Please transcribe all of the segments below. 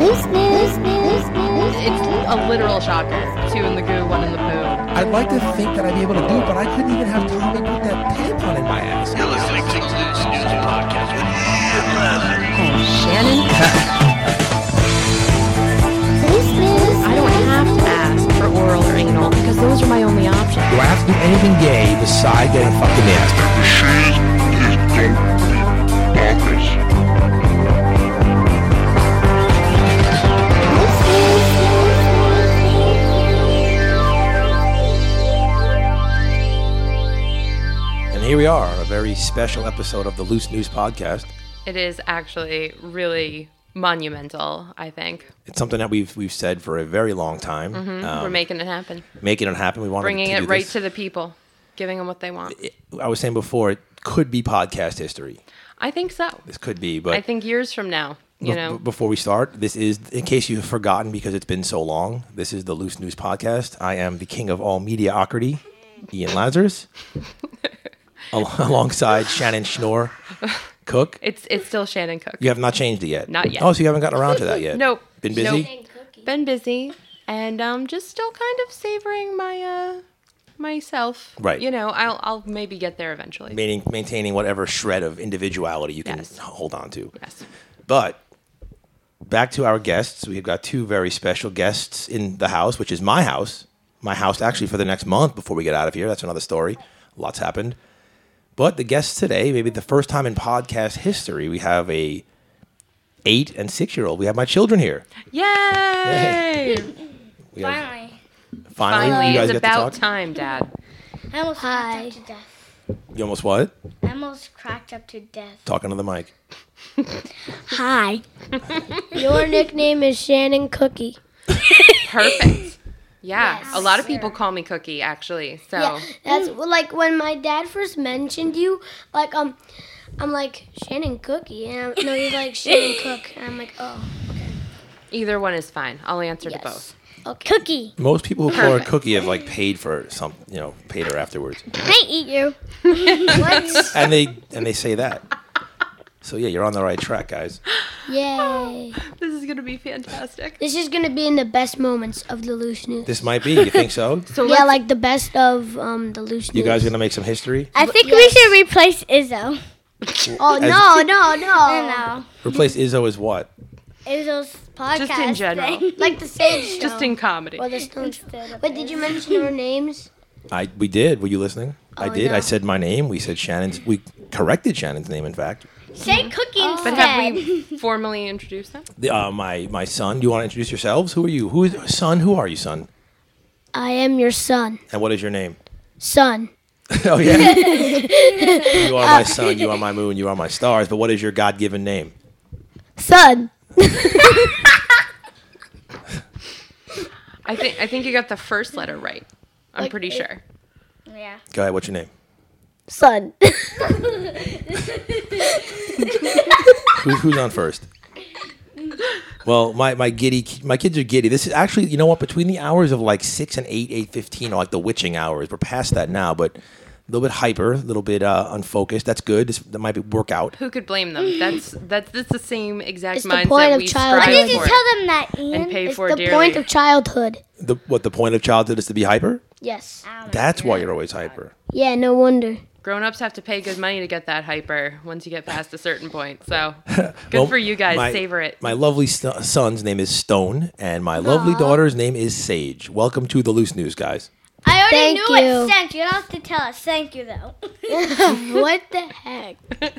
It's a literal shocker. 2 in the goo, 1 in the poo. I'd like to think that I'd be able to do it, but I couldn't even have Tommy put that tampon in my ass. You're listening to the Loose News Podcast with Ian Lazar. And Shannon I don't have to ask for oral or anal because those are my only options. Do I have to do anything gay besides getting fucked in the ass? And here we are, a very special episode of the Loose News Podcast. It is actually really monumental, I think. It's something that we've said for a very long time. We're making it happen. Making it happen. We wanted Bringing to do it right this. to the people. Giving them what they want. I was saying before, it could be podcast history. I think so. This could be, but I think years from now, you know. Before we start, this is, in case you've forgotten because it's been so long, this is the Loose News Podcast. I am the king of all mediocrity, Ian Lazarus, alongside Shannon Schnorr Cook. It's still Shannon Cook. You have not changed it yet? Not yet. Oh, so you haven't gotten around to that yet? Nope. Been busy? Nope. Been busy. And just still kind of savoring my myself. Right. You know, I'll maybe get there eventually. Maintaining whatever shred of individuality you can Yes. hold on to. Yes. But back to our guests. We've got 2 very special guests in the house, which is my house. My house actually for the next month before we get out of here. That's another story. Lots happened. But the guests today, maybe the first time in podcast history, we have a 8 and 6-year-old. We have my children here. Yay! We have- Finally. Finally, you guys It's get about to talk. time, Dad. I almost cracked up to death. You almost what? I almost cracked up to death. Talking to the mic. Hi. Your nickname is Shannon Cookie. Perfect. Yeah. Yes, a lot of sir. people call me Cookie, actually. So Yeah, that's like when my dad first mentioned you. Like I'm like Shannon Cookie, and no, he's like Shannon Cook, and I'm like, oh, either one is fine. I'll answer to yes. both. Okay. Cookie. Most people who call her Perfect. Cookie have like paid for some, paid her afterwards. I eat you. What? And they say that. So yeah, you're on the right track, guys. Yay! This is going to be fantastic. This is gonna be in the best moments of the Loose News. This might be. You think so? So Yeah, let's, like the best of the Loose News. You guys gonna make some history? I think we Yes. should replace Izzo. Oh no! No. Replace Izzo as what? Izzo's podcast. Just in general. thing. Like the Sage Show. just in comedy. Or the Stone Show. Instead of Wait, did you mention our names? We did. Were you listening? I did. no. I said my name. We said Shannon's. We corrected Shannon's name, in fact. Say Cookie instead. But have we formally introduced them? My son. Do you want to introduce yourselves? Who are you? Who is son? Who are you, son? I am your son. And what is your name? Son. Oh yeah. You are my sun. You are my moon. You are my stars. But what is your God-given name? Son. I think you got the first letter right. I'm pretty sure. Yeah. Go ahead. What's your name? Son. Who's on first? Well, my kids are giddy. This is actually, you know what? Between the hours of like 6 and 8:15 are like the witching hours. We're past that now, but a little bit hyper, a little bit unfocused. That's good. That might be workout. Who could blame them? That's the same exact It's the mindset point of we childhood. Why strive did you for tell them that, Ian? and pay It's for the dearly. point of childhood. The point of childhood is to be hyper. Yes. That's why you're always hyper. Yeah, no wonder. Grown-ups have to pay good money to get that hyper once you get past a certain point. So good Well, for you guys. my- Savor it. My lovely son's name is Stone, and my lovely daughter's name is Sage. Welcome to the Loose News, guys. I already Thank knew you. it. Thank you. You don't have to tell us. Thank you, though. What the heck?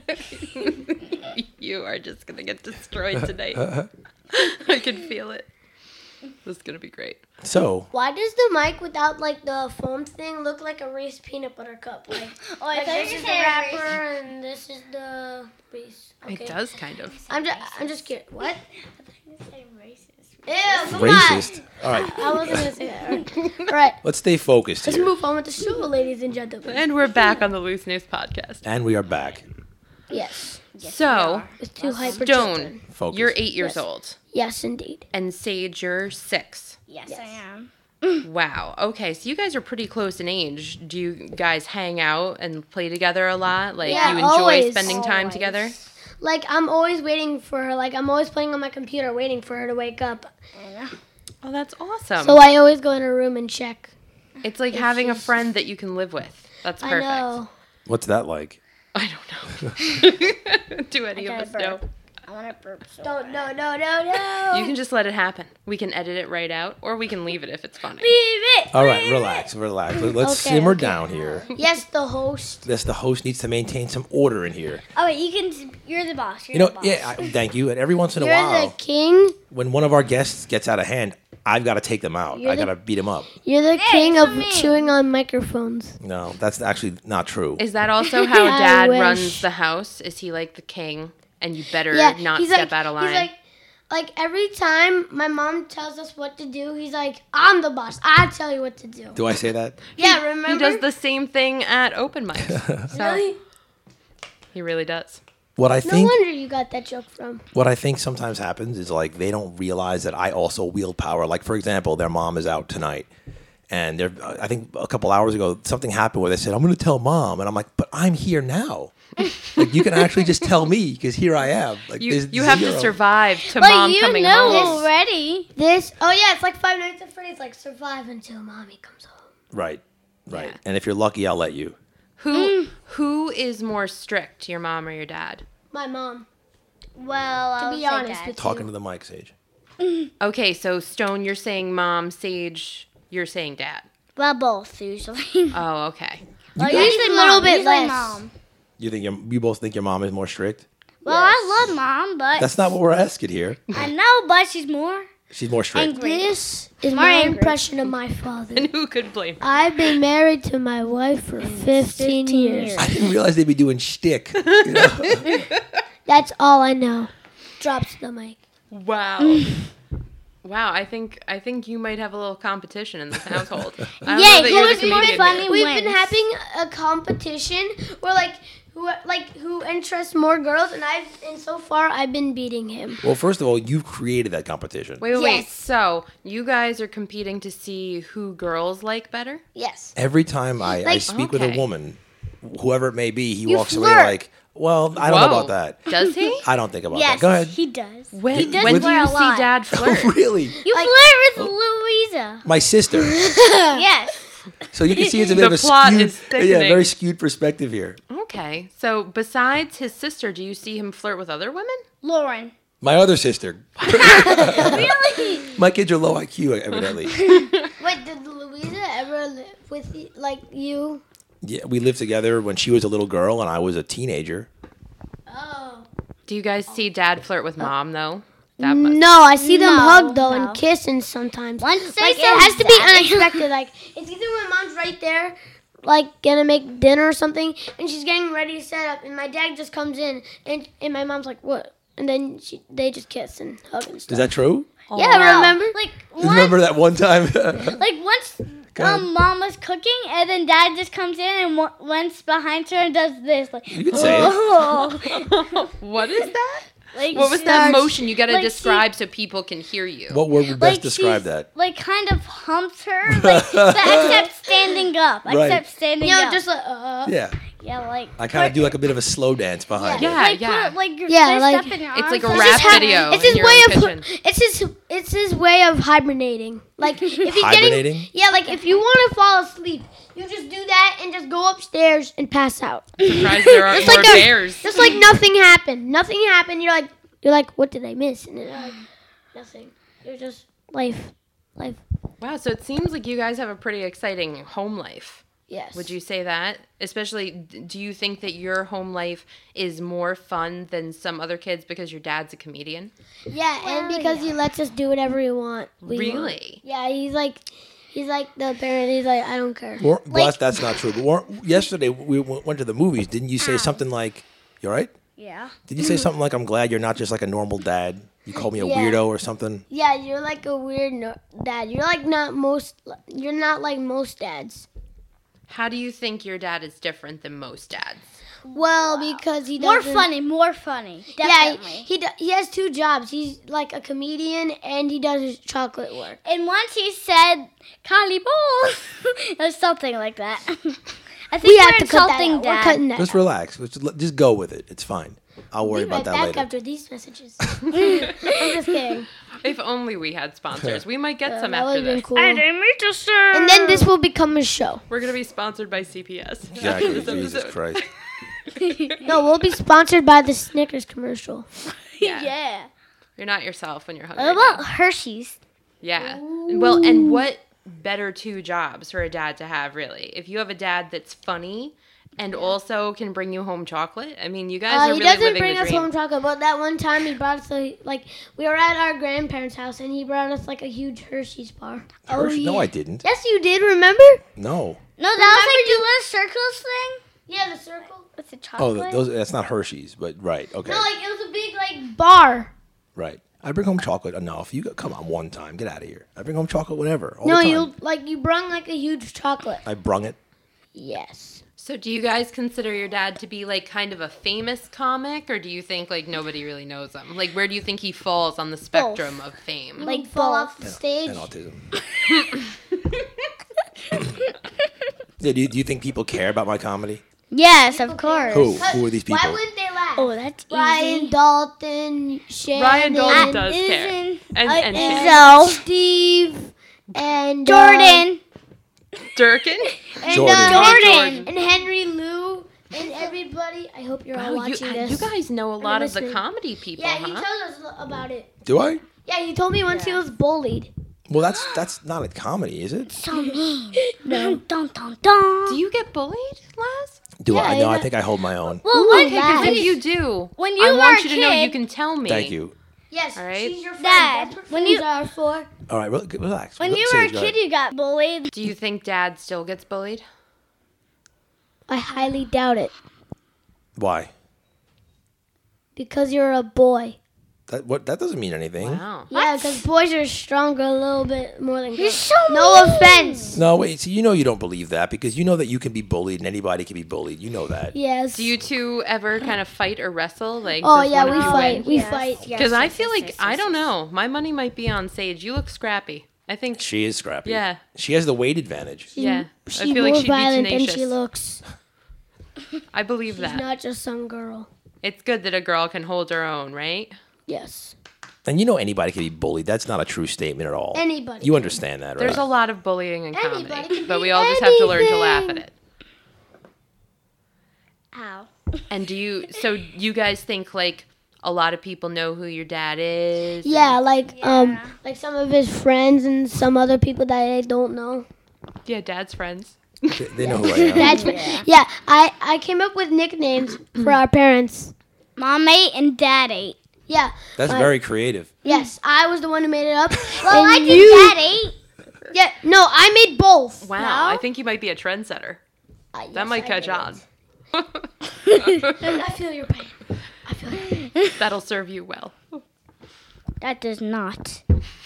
You are just going to get destroyed tonight. I can feel it. This is going to be great. So, Why does the mic without like the foam thing look like a Reese peanut butter cup? Like, Oh, I like thought this you is were the saying wrapper and this is the Reese. Okay. It does kind of. I'm just curious. What? Ew, come racist. All right, on. I wasn't gonna say that. All right. let's stay focused Let's here. move on with the show, ladies and gentlemen. And we're back on the Loose News podcast. And we are back. Yes. So, With two hyper Stone, children. Focus. you're 8 years Yes. old. Yes, indeed. And Sage, you're 6. Yes, I am. Wow. Okay, so you guys are pretty close in age. Do you guys hang out and play together a lot? Like, Yeah, you enjoy always. spending time together? like I'm always waiting for her. Like I'm always playing on my computer, waiting for her to wake up. Oh, that's awesome. So I always go in her room and check. It's like having a friend that you can live with. That's I perfect. know. What's that like? I don't know. Do any of us know? I want to burp so Don't, bad. no. You can just let it happen. We can edit it right out, or we can leave it if it's funny. Leave it. All right, relax. Let's Okay, simmer okay. down here. Yes, the host. The host needs to maintain some order in here. Oh wait, you're the boss. You're You know, the boss. yeah, thank you. And every once in a You're while, the king. when one of our guests gets out of hand, I've got to take them out. You're I the- got to beat them up. You're the Hey, king it's of for me. chewing on microphones. No, that's actually not true. Is that also how I Dad wish. runs the house? Is he like the king, and you better Yeah, not he's step like, out of line? He's like every time my mom tells us what to do, he's like, I'm the boss. I tell you what to do. Do I say that? Yeah, remember? He does the same thing at open mics. So Really? he really does. What I No think wonder you got that joke from. what I think sometimes happens is like they don't realize that I also wield power. Like for example, their mom is out tonight, and I think a couple hours ago something happened where they said I'm going to tell mom, and I'm like, but I'm here now. Like you can actually just tell me because here I am. Like You there's you have to zero- survive to But mom you coming know home. already. Oh yeah, it's like Five Nights at Freddy's. Like survive until mommy comes home. Right. Yeah. And if you're lucky, I'll let you. Who is more strict, your mom or your dad? My mom. Well, To I'll be say honest that. with Talking to the mic, Sage. Okay, so Stone, you're saying mom. Sage, you're saying dad. Well, both usually. Oh, okay. Well, guys- usually a little mom, bit usually less. Mom. You think you both think your mom is more strict? Well, I love mom, but That's not what we're asking here. I know, but she's more She's more strict. angry. This is More my angry. impression of my father. And who could blame? I've been married to my wife for 15 years. I didn't realize they'd be doing shtick. You know? That's all I know. Drops the mic. Wow. Wow, I think you might have a little competition in this household. I don't Yay, know that you're who's the more comedian funny? here. We've wins. been having a competition where who interests more girls, and so far I've been beating him. Well, first of all, you created that competition. Wait. Yes. So you guys are competing to see who girls like better? Yes. Every time I Like- speak with Okay. a woman, whoever it may be, he You walks away flirt. like, well, I don't know Whoa. about that. Does he? I don't think about Yes, that. Go ahead. he does. When, He does when do flirt you a see lot. Dad flirt? Oh, really? You flirt with Louisa. My sister. Yes. So you can see it's a bit The of a plot skewed, is thickening. yeah, very skewed perspective here. Okay. So besides his sister, do you see him flirt with other women? Lauren. My other sister. Really? My kids are low IQ, evidently. Wait, did Louisa ever live with you? Yeah, we lived together when she was a little girl and I was a teenager. Oh. Do you guys see Dad flirt with Mom though? That must. No, I see them No, hug though no. and kissing sometimes. Once they Like say it has to be that. unexpected. Like it's either when mom's right there, like gonna make dinner or something, and she's getting ready to set up, and my dad just comes in, and my mom's like, "What?" And then they just kiss and hug and stuff. Is that true? Yeah, No, remember? Like Remember that one time? Like once ahead. mom was cooking and then dad just comes in and runs behind her and does this like You can say it. oh. What is that? Like What was that starts- motion? You got to like describe so people can hear you. What word would like best describe she's, that? Like kind of humps her, like, but except standing up. Right. Except standing You know, up. just like Yeah, like I kind of do like a bit of a slow dance behind it. Yeah, like, yeah. Put, like your Yeah, fist like- up in your It's like a arms. rap his ha- video It's in his your way own of kitchen. it's his way of hibernating. Like if he's Hibernating? getting yeah, like if you want to fall asleep, you just do that and just go upstairs and pass out. Surprised there aren't Just more like a- bears. Just like nothing happened. Nothing happened. You're like, what did I miss? And then like, nothing. You're just life. Wow, so it seems like you guys have a pretty exciting home life. Yes. Would you say that? Especially, do you think that your home life is more fun than some other kids because your dad's a comedian? Yeah, and because he lets us do whatever we want. Really? Yeah, he's like the parent. He's like, I don't care. Well, that's not true. But yesterday we went to the movies. Didn't you say something like, "You all right?" Yeah. Did you say something like, "I'm glad you're not just like a normal dad"? You called me a Yeah. weirdo or something. Yeah, you're like a weird dad. You're like you're not like most dads. How do you think your dad is different than most dads? Well, because he More doesn't. more funny. Yeah, Definitely. he has two jobs. He's like a comedian and he does his chocolate work. And once he said "Calibol" or something like that. I think We we're have to cut that insulting out. We're Dad. cutting that. Just out. relax. Just go with it. It's fine. I'll worry Be right about that back later. after these messages. I'm just kidding. If only we had sponsors. We might get some That after would have been this. cool. And then this will become a show. We're going to be sponsored by CPS. Exactly. This Jesus episode. Christ. No, we'll be sponsored by the Snickers commercial. Yeah. You're not yourself when you're hungry. What about Hershey's? Yeah. Well, and what better two jobs for a dad to have, really? If you have a dad that's funny and also can bring you home chocolate, I mean, you guys are He really doesn't living bring the us dream. home chocolate, but that one time he brought us we were at our grandparents' house and he brought us like a huge Hershey's bar. Hershey? No, I didn't. Yes, you did. Remember? No. No, that was like the little circles thing Yeah, the circle. with the Oh, chocolate. that's not Hershey's, but right. Okay. No, like it was a big bar. Right. I bring home chocolate enough. Come on, one time. Get out of here. I bring home chocolate whenever. All No, the time. you brung like a huge chocolate. I brung it. Yes. So do you guys consider your dad to be like kind of a famous comic, or do you think like nobody really knows him? Like where do you think he falls on the spectrum of fame? Like fall off the stage. And autism. Yeah, do you think people care about my comedy? Yes, of course. Who are these people? Why wouldn't they laugh? Oh, that's Ryan easy. Dalton, Shannon, Ryan Dalton does care. Isn't And Shannon. so Steve, and Jordan. Durkin? and, Jordan. Jordan. and Henry Lou, and everybody. I hope you're all Wow, watching this. you guys know a lot of the listening. comedy people, Yeah, he huh? tells us about it. Do I? Yeah, he told me once he was bullied. Well, that's not a comedy, is it? So mean. No. Dun, dun, dun. Do you get bullied, Laz? Do I? Yeah, No, I yeah. think I hold my own. Well, Ooh, what? Laz. If you do, When you I were want a you to know kid- you can tell me. Thank you. Yes, All right. she's your friend. Dad, That's what when friends you- are for. All right, relax. When you were a Sage, go kid, ahead. you got bullied. Do you think dad still gets bullied? I highly doubt it Why? because you're a boy. That doesn't mean anything. Wow. Yeah, because boys are stronger a little bit more than You're girls. so No mean. offense. No, wait. See, you know you don't believe that because you know that you can be bullied and anybody can be bullied. You know that. Yes. Do you two ever kind of fight or wrestle? Like, Oh does yeah, one we of you fight. win? We fight. Because I feel like I don't know. My money might be on Sage. You look scrappy. I think. She is scrappy. Yeah. She has the weight advantage. Yeah. I She's feel like more she'd be violent than tenacious. she looks. I believe She's that. not just some girl. It's good that a girl can hold her own, right? Yes. And you know anybody can be bullied. That's not a true statement at all. Anybody. You understand that, right? There's a lot of bullying in Anybody comedy, can but be we all just have to learn to laugh at anything. it. Ow. And so you guys think like a lot of people know who your dad is? Yeah, like some of his friends and some other people that I don't know. Yeah, dad's friends. They know who I am. That's yeah. I came up with nicknames for our parents. Mom ate and Dad ate. Yeah. That's very creative. Yes, I was the one who made it up. Well, I and think Dad ate. Yeah. No, I made both. Wow, I think you might be a trendsetter. That might catch on. I feel your pain. I feel your pain. That'll serve you well. That does not.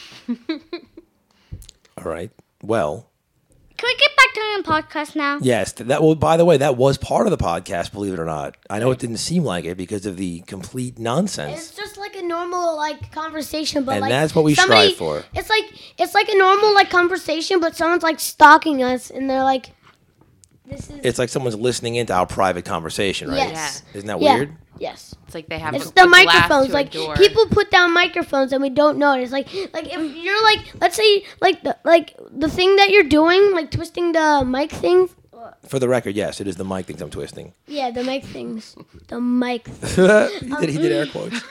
All right. Well, Can we get back to doing a podcast now? yes. That will. By the way, that was part of the podcast. Believe it or not. I know it didn't seem like it because of the complete It's nonsense. just like a normal like conversation, but And like that's what we somebody- strive for. It's like a normal like conversation, but someone's like stalking us, and they're like, "This is It's like someone's listening into our private conversation, right? yes, Isn't that yeah, weird? yes." It's like they have It's a the glass microphones. to a Like door. people put down microphones and we don't notice. Like if you're like, let's say like the thing that you're doing, like twisting the mic things. For the record, yes, it is the mic things I'm twisting. Yeah, the mic things. The mic. He did air quotes.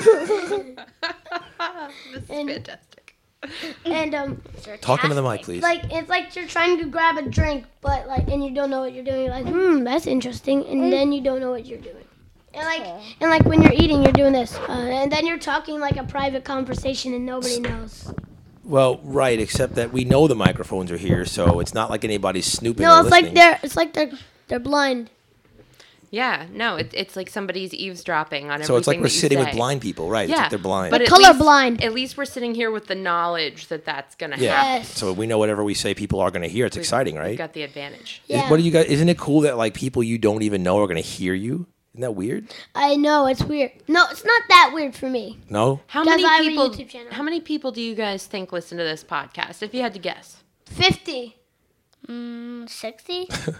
This is and- fantastic. And Talking to the mic, please. like it's like you're trying to grab a drink, but like and you don't know what you're doing. You're like, that's interesting, and then you don't know what you're doing. And like when you're eating, you're doing this, and then you're talking like a private conversation, and nobody knows. Well, right, except that we know the microphones are here, so it's not like anybody's snooping No, or it's listening. like they're blind. Yeah, no, it's like somebody's eavesdropping on everything. So it's like we're that you sitting with say. blind people, right? It's Yeah, like they're blind. But at colorblind. least- At least we're sitting here with the knowledge that that's gonna yeah. happen. Yes. So we know whatever we say, people are going to hear. It's exciting, We've right? got the advantage. Yeah. What do you guys? Isn't it cool that like people you don't even know are going to hear you? Isn't that weird? I know it's weird. No, it's not that weird for me. No. How Because many I have a people? YouTube channel. How many people do you guys think listen to this podcast? If you had to guess, 50. 60?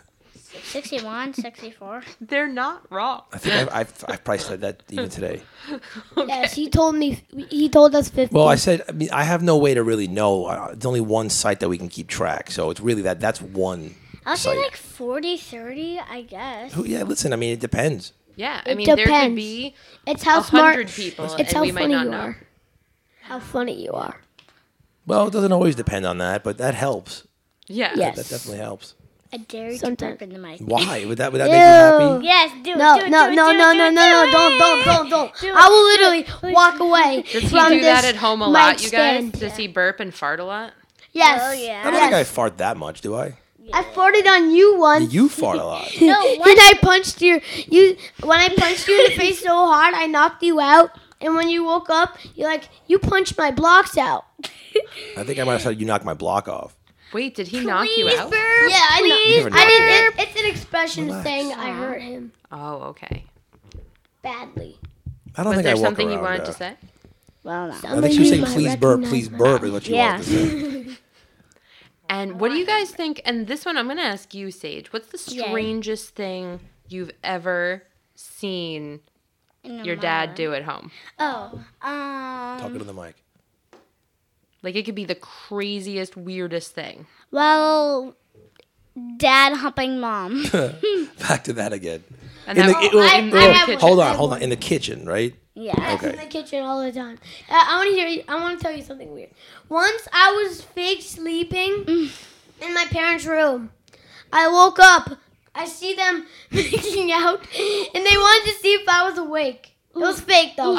61, 64. They're not wrong. I think I've probably said that even today. Yes, he told us 50. Well, I mean, I have no way to really know. It's only one site that we can keep track. So it's really that's one I'll say site. like 40, 30, I guess. Yeah, listen, I mean, it depends. Yeah, I It mean, there could depends. be It's how smart 100 people, It's and how we might funny not you know. are. How funny you are. Well, it doesn't always depend on that, but that helps. Yeah. Yes. That definitely helps. I dare you Sometimes. to burp in the mic. Why? Would that make you happy? Yes, do it. No, do it, no, do it, no, do no, it, no, do no, it, no, do don't. it. Do it, I will do literally it. walk away Does he from do that this at home a mic lot, you guys? stand. Does he burp and fart a lot? Yes. Oh, yeah. I don't think I fart that much, do I? I farted on you once. You fart a lot. No, And what? I punched you when I punched you in the face so hard I knocked you out. And when you woke up, you punched my blocks out. I think I might have said you knocked my block off. Wait, did he knock you out? Yeah, I Please know. I didn't. burp. It's an expression Relax. saying I hurt him Oh, okay. badly. I don't Was think there I walk something you around, wanted to say? Well, no. I think she was saying please burp is what you Yeah. wanted to say. And what do you guys think? And this one, I'm going to ask you, Sage. What's the strangest thing you've ever seen your dad do at home? Oh, Talking to the mic. Like, it could be the craziest, weirdest thing. well, dad humping mom. Back to that again. And In that, the- in the I have- kitchen. Hold on. In the kitchen, right? Yeah. Yes, Okay. in the kitchen all the time. I want to tell you something weird. Once I was fake sleeping in my parents' room. I woke up. I see them making out, and they wanted to see if I was awake. It was fake though.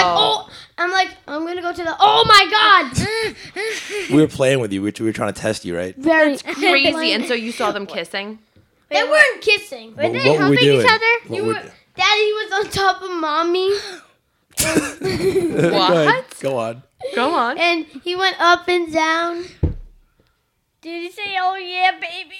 I'm gonna go to the. Oh my god! We were playing with you. We were trying to test you, right? Very Crazy. And so you saw them kissing? They weren't kissing. Were they What were we humping doing? each other? What You were- were, Daddy was on top of mommy, What? Go on. Go on. and he went up and down. Did he say, "Oh yeah, baby"?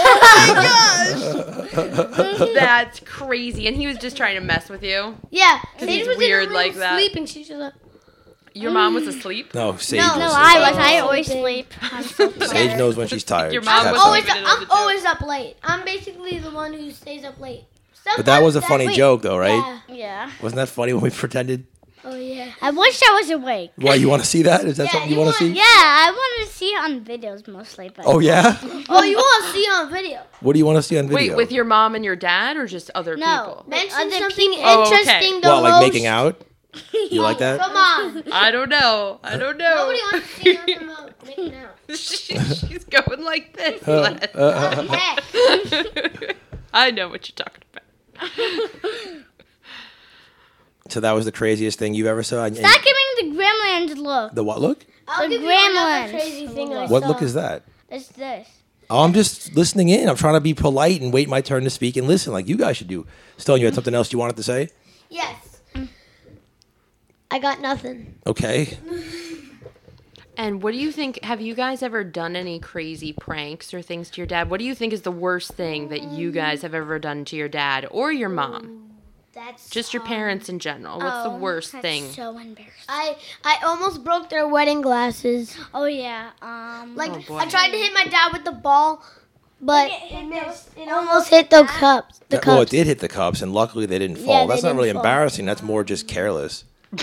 That's crazy. And he was just trying to mess with you. Yeah, he's Sage was weird in the room like that. sleeping. She's just like, Your mom was asleep? No, Sage. No, was No, asleep. I was. I Oh. always sleep. I'm so Sage tired. knows when she's tired. Your She's mom had was some. always- I'm always up late. I'm basically the one who stays up late. But that was a Sometimes funny wait, joke, though, right? Yeah. Yeah. Wasn't that funny when we pretended? Oh yeah. I wish I was awake. Why, you want to see that? Is that Yeah, something you you want to see? want- Yeah, I wanted to see it on videos mostly, but Oh, yeah? Oh, you want to see on video? What do you want to see on video? Wait, with your mom and your dad or just other No. people? Mention other something people. Oh, okay. interesting. The What, like host. making out? You like that? Come on. I don't know. I don't know. Nobody wants to see nothing about making out. She's going like this. Hey. I know what you're talking about. So that was the craziest thing you've ever saw? And- stop giving the gremlins look. The what look? I'll The give you another gremlins. crazy thing I What saw. look is that? It's this. Oh, I'm just listening in. I'm trying to be polite and wait my turn to speak and listen like you guys should do. Stone, you had something else you wanted to say? Yes. I got nothing. Okay. And what do you think? Have you guys ever done any crazy pranks or things to your dad? What do you think is the worst thing that you guys have ever done to your dad or your mom? That's Just your parents in general. What's the worst That's thing? so embarrassing. I almost broke their wedding glasses. Oh yeah. Like Oh, boy. I tried to hit my dad with the ball, but it missed. It almost hit the cups. The cups. Well, it did hit the cups, and luckily they didn't fall. Yeah, they That's not didn't really fall. embarrassing. That's more just careless.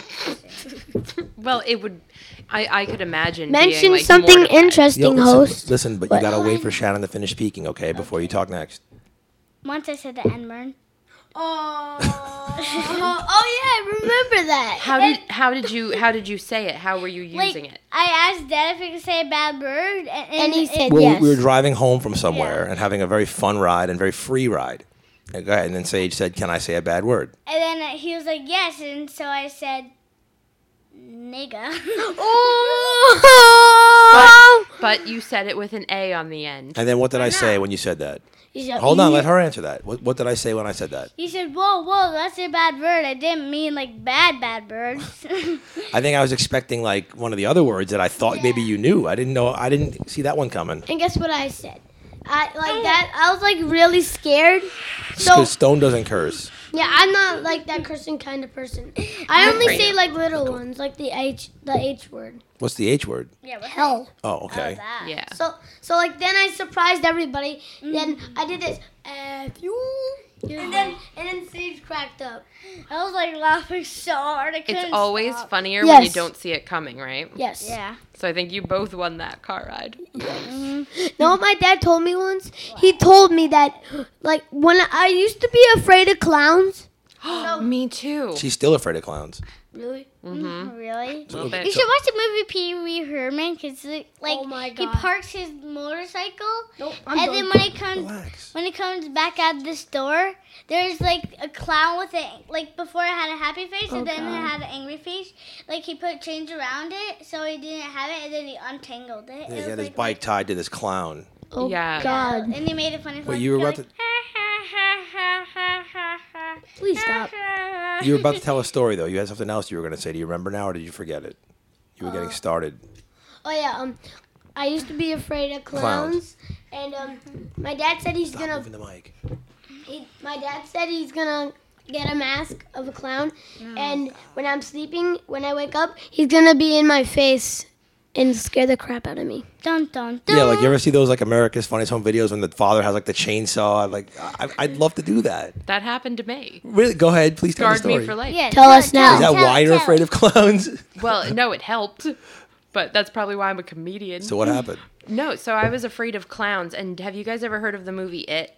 Well, it would. I could imagine. Mention being, like, something mortified. interesting, listen, host. listen, but you got to wait for Shannon to finish speaking, okay, before you talk next. Once I said the N-word. Oh, oh yeah, I remember that. How did you say it? How were you using it? I asked Dad if he could say a bad word, And he said Well, yes. we were driving home from somewhere and having a very fun ride and very free ride. And go ahead. And then Sage said, "Can I say a bad word?" and then he was like, yes, and so I said, nigga. Oh. But you said it with an A on the end. And then what did I say when you said that? He said, Hold on, let her answer that. What did I say when I said that? He said, whoa, that's a bad word. I didn't mean like bad words. I think I was expecting like one of the other words that I thought maybe you knew. I didn't know. I didn't see that one coming. And guess what I said? I was like really scared. So Because Stone doesn't curse. yeah, I'm not like that cursing kind of person. I only say like little ones, like the H word. What's the H word? yeah, what Hell. Oh, okay. that? Yeah. So like then I surprised everybody. Then I did this. Matthew. And then Sage cracked up. I was like laughing so hard. I couldn't It's always stop. funnier when you Yes. don't see it coming, right? Yes. Yeah. So I think you both won that car ride. Know what my dad told me once? He told me that, like, when I used to be afraid of clowns. Me too. She's still afraid of clowns. Really? Really? A little bit. You should watch the movie Pee Wee Herman because like Oh my he God. parks his motorcycle Nope. and then Relax. when it comes back out of the store, there's like a clown with it. Like before it had a happy face and then it had an angry face. Like he put chains around it so he didn't have it and then he untangled it. Yeah, It he was had his like- bike tied to this clown. Oh, Yeah. God. And he made it funny. Wait, you were about to Please stop. you were about to tell a story though. You had something else you were going to say. Do you remember now, or did you forget it? You were getting started. Oh yeah. I used to be afraid of clowns, and my dad said he's Stop gonna. moving the mic. My dad said he's gonna get a mask of a clown, and when I'm sleeping, when I wake up, he's gonna be in my face and scare the crap out of me. Dun dun dun. Yeah, like you ever see those like America's Funniest Home Videos when the father has like the chainsaw? Like I'd love to do that. That happened to me. Really, go ahead, please tell the Scarred story. me for life. Yeah, Tell us now. Is that tell- why you're tell. afraid of clowns? Well, no, it helped. But that's probably why I'm a comedian. So what happened? No, so I was afraid of clowns. And have you guys ever heard of the movie It?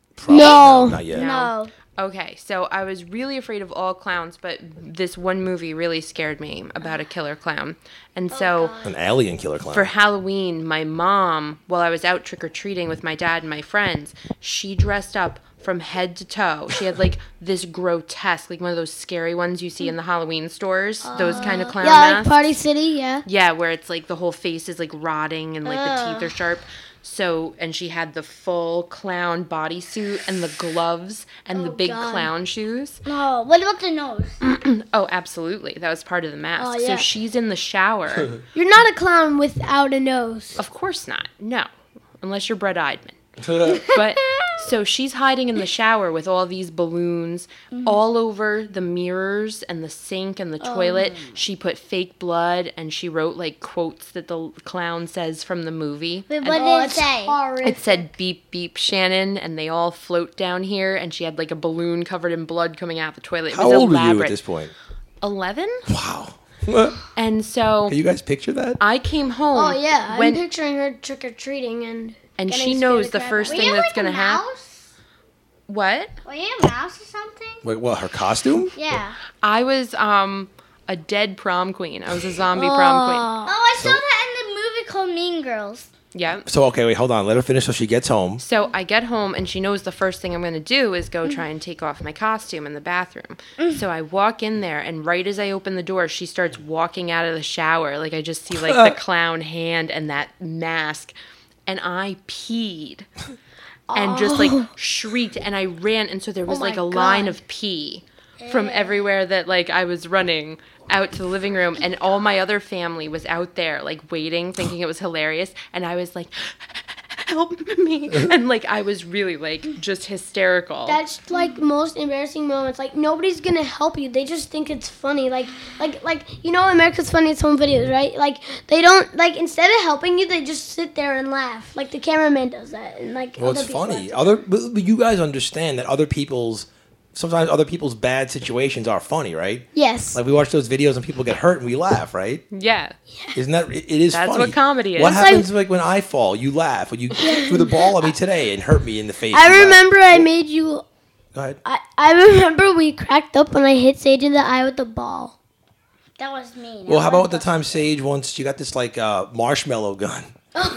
No. Not yet. No. Okay, so I was really afraid of all clowns, but this one movie really scared me about a killer clown. And so An alien killer clown. for Halloween, my mom, while I was out trick-or-treating with my dad and my friends, she dressed up from head to toe. She had like this grotesque, like one of those scary ones you see in the Halloween stores, those kind of clown Yeah, like masks. Party City. Yeah. Yeah, where it's like the whole face is like rotting and like the teeth are sharp. So, and she had the full clown bodysuit and the gloves and the big God. clown shoes. No. What about the nose? Oh, absolutely. That was part of the mask. Oh, yeah. So she's in the shower. You're not a clown without a nose. Of course not. No. Unless you're Brett Eidman. But so she's hiding in the shower with all these balloons all over the mirrors and the sink and the toilet. She put fake blood and she wrote like quotes that the clown says from the movie. Wait, And what did it say? it said beep beep Shannon and they all float down here and she had like a balloon covered in blood coming out the toilet. It How was old were you elaborate. at this point? 11? Wow. Can And so you guys picture that? I came home. Oh yeah, when, I'm picturing her trick or treating and and getting she scared knows the the crap first out Were thing you that's like gonna a happen. mouse? What? Were you a mouse or something? Wait, what? Her costume? Yeah. I was a dead prom queen. I was a zombie prom queen. Oh, I saw that in the movie called Mean Girls. Yeah. So okay, wait, hold on. Let her finish so she gets home. So I get home and she knows the first thing I'm going to do is go try and take off my costume in the bathroom. So I walk in there and right as I open the door, she starts walking out of the shower. Like I just see like the clown hand and that mask and I peed and just like shrieked and I ran. And so there was my like a line God. of pee from everywhere that like I was running out to the living room and all my other family was out there like waiting thinking it was hilarious and I was like help me and like I was really like just hysterical. that's like most embarrassing moments. Like nobody's gonna help you. They just think it's funny. Like you know America's Funniest Home Videos, right? Like they don't like instead of helping you, they just sit there and laugh. Like the cameraman does that, and like Well, other it's people funny. laugh. But you guys understand that sometimes other people's bad situations are funny, right? Yes. Like we watch those videos and people get hurt and we laugh, right? yeah. Isn't that it is That's funny. what comedy is. What It's happens like when I fall? You laugh. When you threw the ball at me today and hurt me in the face. you I laugh. remember I made you. Go ahead. I remember we cracked up when I hit Sage in the eye with the ball. That was me. Well, how about the time Sage once you got this like marshmallow gun? Oh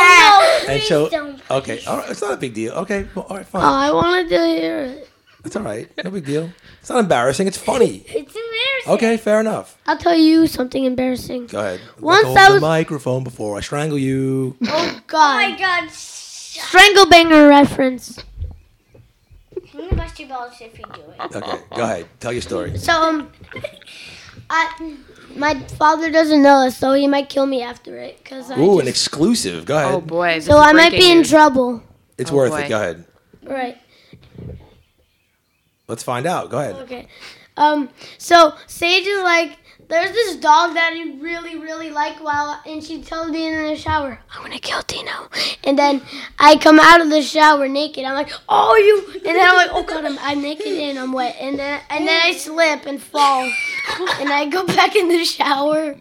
yeah. And so don't okay, all right, it's not a big deal. Okay, well, all right, fine. Oh, I wanted to hear it. It's all right. No big deal. It's not embarrassing. It's funny. It's embarrassing. Okay, fair enough. I'll tell you something embarrassing. Go ahead. Once Hold I the was- microphone before I strangle you. Oh Oh God. my god. Stranglebanger reference. I'm gonna bust your balls if you do it. Okay, go ahead. Tell your story. So my father doesn't know us, so he might kill me after it. Cause I Ooh, just, an exclusive. Go ahead. Oh boy. This so is I might be breaking in news. trouble. It's Oh, worth boy. it. Go ahead. Right. Let's find out. Go ahead. Okay. So Sage is like, there's this dog that I really, really like, and she tells me in the shower, I'm gonna kill Tino. And then I come out of the shower naked. I'm like, oh, you. And then I'm like, oh god, I'm naked and I'm wet. And then I slip and fall, and I go back in the shower.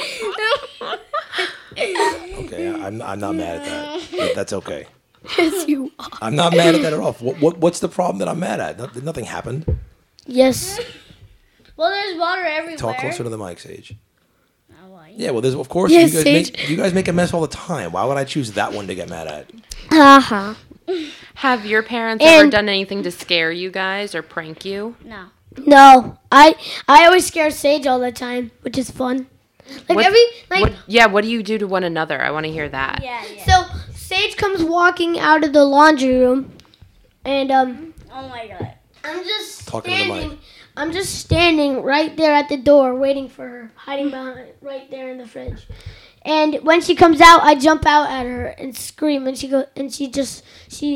Okay, I'm not mad at that. That's okay. Yes, you are. I'm not mad at that at all. What's the problem that I'm mad at? Nothing happened. Yes. Well, there's water everywhere. Talk closer to the mic, Sage. Oh, well, Yeah, well, there's of course Yes, you guys make a mess all the time. Why would I choose that one to get mad at? Haha. Have your parents And- ever done anything to scare you guys or prank you? No. No, I always scare Sage all the time, which is fun. Like What do you do to one another? I want to hear that. Yeah. so Sage comes walking out of the laundry room, and Oh my god. I'm just Talking to the mic. standing. I'm just standing right there at the door, waiting for her, hiding behind right there in the fridge. And when she comes out, I jump out at her and scream, and she just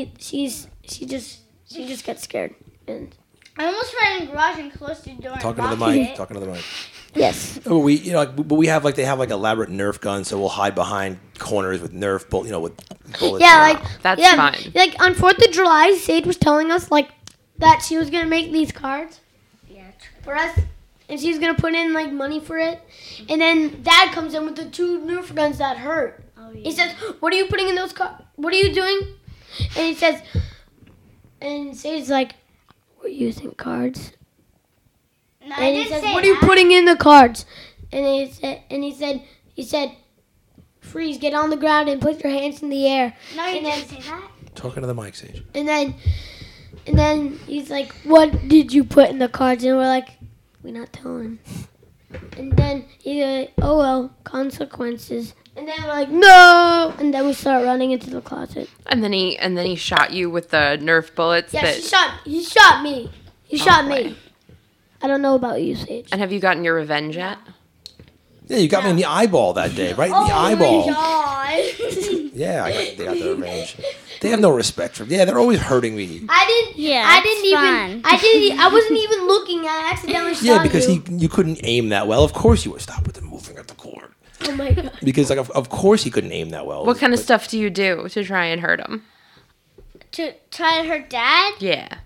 gets scared. And I almost ran in the garage and closed the door. Talking to the and mic. locked Talking to the mic. yes, Oh, but we have they have elaborate Nerf guns, so we'll hide behind corners with Nerf with bullets. yeah, That's yeah, fine. Like on 4th of July, Sage was telling us that she was gonna make these cards Yeah. for us, and she's gonna put in money for it. And then Dad comes in with the 2 Nerf guns that hurt. Oh, He says, "What are you putting in those cards? What are you doing?" And he says, and Sage's like, "We're using cards." No, I And he didn't says, say "What are you that. putting in the cards?" And he said, "Freeze, get on the ground and put your hands in the air." No, you And then- didn't say that. Talking to the mic, Sage. And then he's like, "What did you put in the cards?" And we're like, "We're not telling." And then he's like, "Oh well, consequences." And then we're like, "No!" And then we start running into the closet. And then he shot you with the Nerf bullets. Yeah, that, he shot me. He shot boy. me. I don't know about you, Sage. And have you gotten your revenge yet? Yeah, you got me in the eyeball that day, right in Oh the eyeball. God. Yeah, they got their revenge. They have no respect for. Yeah, they're always hurting me. Yeah, I didn't it's even. fun. I wasn't even looking. I accidentally shot Yeah, because you. you couldn't aim that well. Of course you would stop with the moving at the cord. Oh my god. Because of course he couldn't aim that well. What kind of But- stuff do you do to try and hurt him? To try to hurt Dad? Yeah.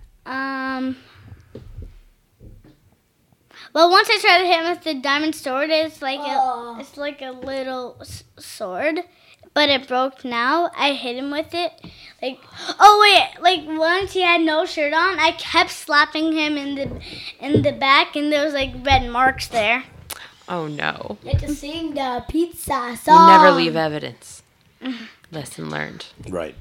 Well, once I tried to hit him with the diamond sword, it's like Oh. it's like a little sword, but it broke now. I hit him with it. Once he had no shirt on, I kept slapping him in the back, and there was red marks there. Oh no. Like to sing the pizza You song. never leave evidence. Lesson learned. Right.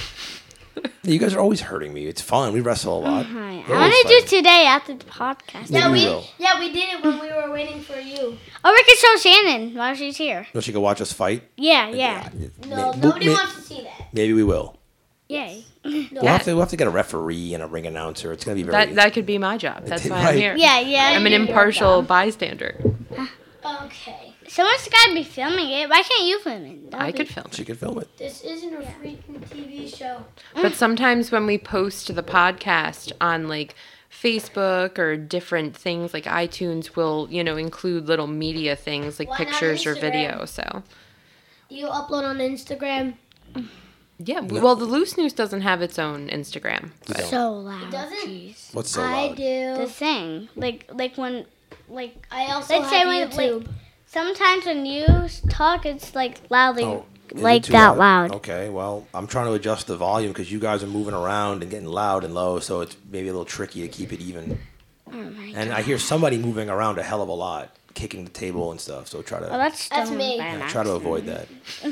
You guys are always hurting me. It's fun. We wrestle a lot. I We're want always to do fighting. today after the podcast. Yeah, we will. we did it when we were waiting for you. Or we could show Shannon while she's here. So she can watch us fight. Yeah. No, May- nobody may- wants to see that. Maybe we will. Yay. We'll have to get a referee and a ring announcer. It's gonna be very. That could be my job. That's why I'm Right. here. Yeah. I'm an impartial bystander. Okay. Someone's got to be filming it. Why can't you film it? I could film She it. could film it. This isn't a freaking TV show. But sometimes when we post the podcast on Facebook or different things like iTunes, will include little media things like Why not pictures or Instagram? video. So You upload on Instagram. yeah. Well, the Loose News doesn't have its own Instagram. You don't. So loud. doesn't? Jeez. What's so I loud? do. The thing, like when, I also let's say have when, YouTube. sometimes when you talk, it's loudly, Oh, is like it too that loud. Okay, well, I'm trying to adjust the volume because you guys are moving around and getting loud and low, so it's maybe a little tricky to keep it even. Oh my And I hear somebody moving around a hell of a lot, kicking the table and stuff. So try to Well, that's me. try to avoid that.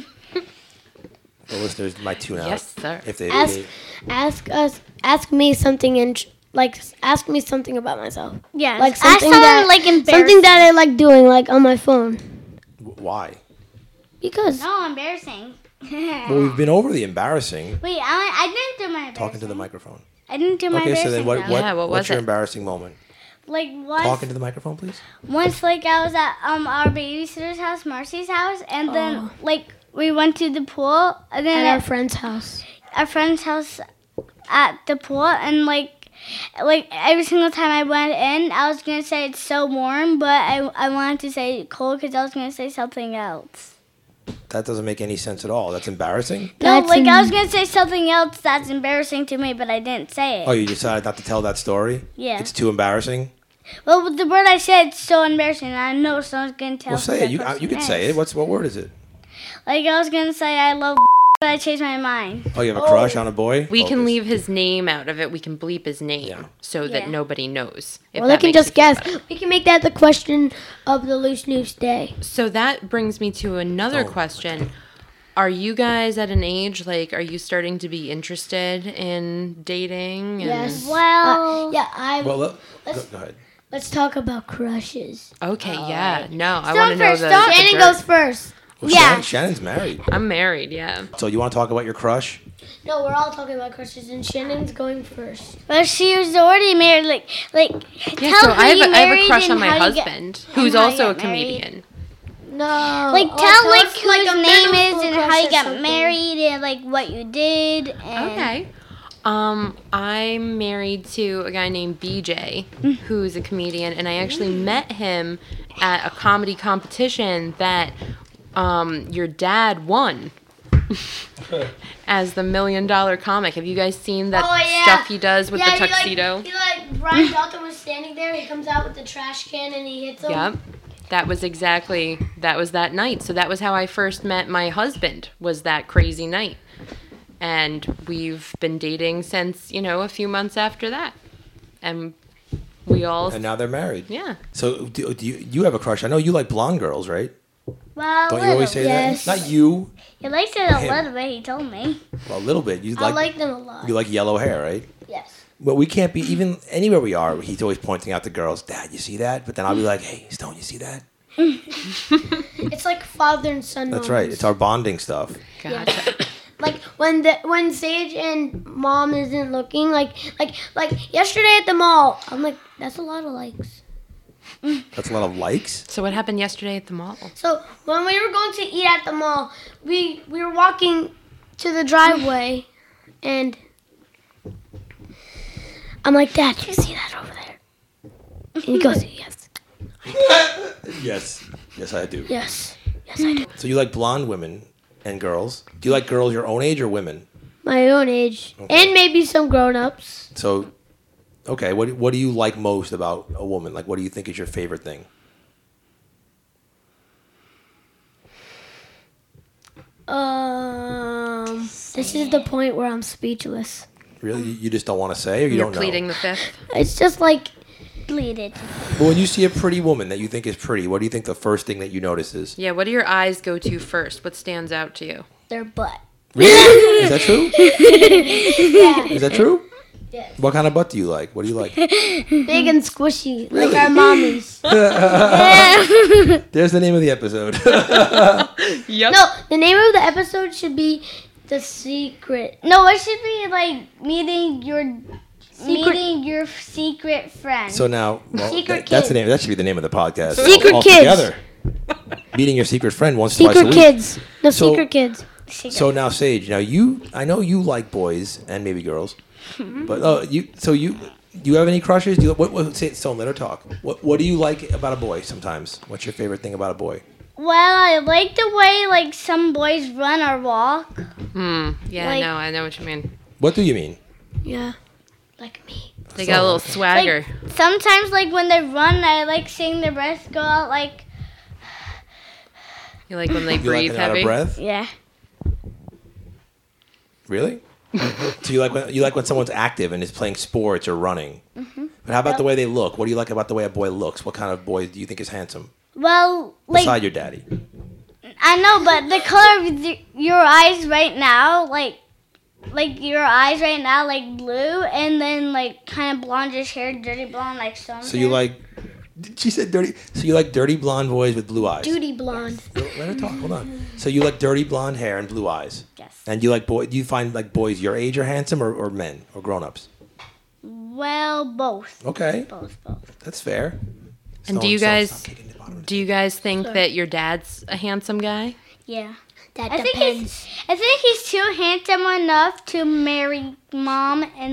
The listeners might tune out Yes, sir. if they. Ask me something ask me something about myself. Yeah, Like ask something someone that embarrassing. something that I like doing on my phone. Why? Because No, embarrassing. Well, we've been over the embarrassing. Wait, I didn't do my embarrassing. Talking to the microphone. I didn't do my Okay, embarrassing. so then what? though. Yeah, what what's was your it? embarrassing moment? Once, Talking to the microphone, please. once I was at our babysitter's house, Marcy's house, and then we went to the pool, and then at our friend's house. our friend's house at the pool, and like every single time I went in, I was gonna say it's so warm, but I wanted to say cold because I was gonna say something else. That doesn't make any sense at all. That's embarrassing. No, like I was gonna say something else that's embarrassing to me, but I didn't say it. Oh, you decided not to tell that story? Yeah. It's too embarrassing? Well, with the word I said, it's so embarrassing. I know someone's gonna tell. Well, say it. You can say it. What word is it? Like I was gonna say I love, but I changed my mind. Oh, you have a crush on a boy? We can Focus. leave his name out of it. We can bleep his name Yeah. so that Yeah. nobody knows. If Well, they that can makes just you feel guess. better. We can make that the question of the Loose News Day. So that brings me to another Oh. question. Are you guys at an age, like, are you starting to be interested in dating? And Yes. Well, Yeah, Well, go ahead. let's talk about crushes. Okay, yeah. No, I Start want to know first, the... start. the Shannon dirt. goes first. Well, Yeah. Shannon's married. I'm married, yeah. So you want to talk about your crush? No, we're all talking about crushes, and Shannon's going first. but she was already married. Like Yeah, tell so who I you have a married crush on and my how you get- husband, and who's how you also a get married. comedian. No. Like Oh, tell like us, whose a name middle is school and crush how you or got something. married and like what you did. And Okay. I'm married to a guy named BJ, who's a comedian, and I actually met him at a comedy competition that your dad won as the $1 Million Comic. Have you guys seen that Oh, yeah. stuff he does with the he tuxedo? Brian Dalton was standing there. He comes out with the trash can and he hits him. Yep. That was that night. So that was how I first met my husband, was that crazy night. And we've been dating since, a few months after that. And we all, And now they're married. yeah. So do you have a crush? I know you like blonde girls, right? well, Don't you always say yes. that? Not you. he likes it a Him. little bit. He told me. Well, a little bit. You I like them a lot. you like yellow hair, right? Yes. But we can't be even anywhere we are. He's always pointing out to girls, Dad, you see that? But then I'll be like, Hey, Stone, you see that? It's like father and son. That's right. It's our bonding stuff. Gotcha. Like when Sage and Mom isn't looking, like yesterday at the mall, I'm like, that's a lot of likes. That's a lot of likes. So what happened yesterday at the mall? So when we were going to eat at the mall, we were walking to the driveway, and I'm like, Dad, do you see that over there? And he goes, Yes, Yes, I do. yes, yes, I do. So you like blonde women and girls. Do you like girls your own age or women? My own age, and maybe some grown-ups. So, okay, what do you like most about a woman? Like, what do you think is your favorite thing? This is the point where I'm speechless. Really, you just don't want to say, or you You're don't know? pleading the fifth. It's just like, Bleeded. Well, when you see a pretty woman that you think is pretty, what do you think the first thing that you notice is? Yeah, what do your eyes go to first? What stands out to you? Their butt. Really? Is that true? Is that true? Yes. What kind of butt do you like? What do you like? big and squishy, Really? like our mommies. There's the name of the episode. Yep. No, the name of the episode should be The Secret. No, it should be like meeting your secret friend. So now, well, Secret that's the Kids. name. That should be the name of the podcast. Secret all Kids. Together. Meeting your secret friend once, twice a Secret week. Kids. No, So- Secret Kids. So now, Sage, I know you like boys and maybe girls, but do you have any crushes? Say it, Stone, let her talk. What do you like about a boy sometimes? What's your favorite thing about a boy? Well, I like the way like some boys run or walk. Yeah, Like- no, I know what you mean. What do you mean? Yeah. Like me. They got a little swagger. Sometimes like when they run, I like seeing their breath go out like You like when they You like breathe an out heavy? of breath? yeah. Really? So you like when someone's active and is playing sports or running? But how about the way they look? What do you like about the way a boy looks? What kind of boy do you think is handsome? Well, like Beside your daddy. I know, but the color of your eyes right now, like your eyes right now, like blue, and then like kind of blondish hair, dirty blonde, like some. So you like? She said dirty. So you like dirty blonde boys with blue eyes? Duty blonde. Let her talk. Hold on. So you like dirty blonde hair and blue eyes? Yes. And you like boy? Do you find like boys your age are handsome or men or grown ups? Well, both. Okay, Both. that's fair. And do you Stop guys kicking the bottom of the- do you guys think that your dad's a handsome guy? Yeah. That I depends. think he's too handsome enough to marry Mom and like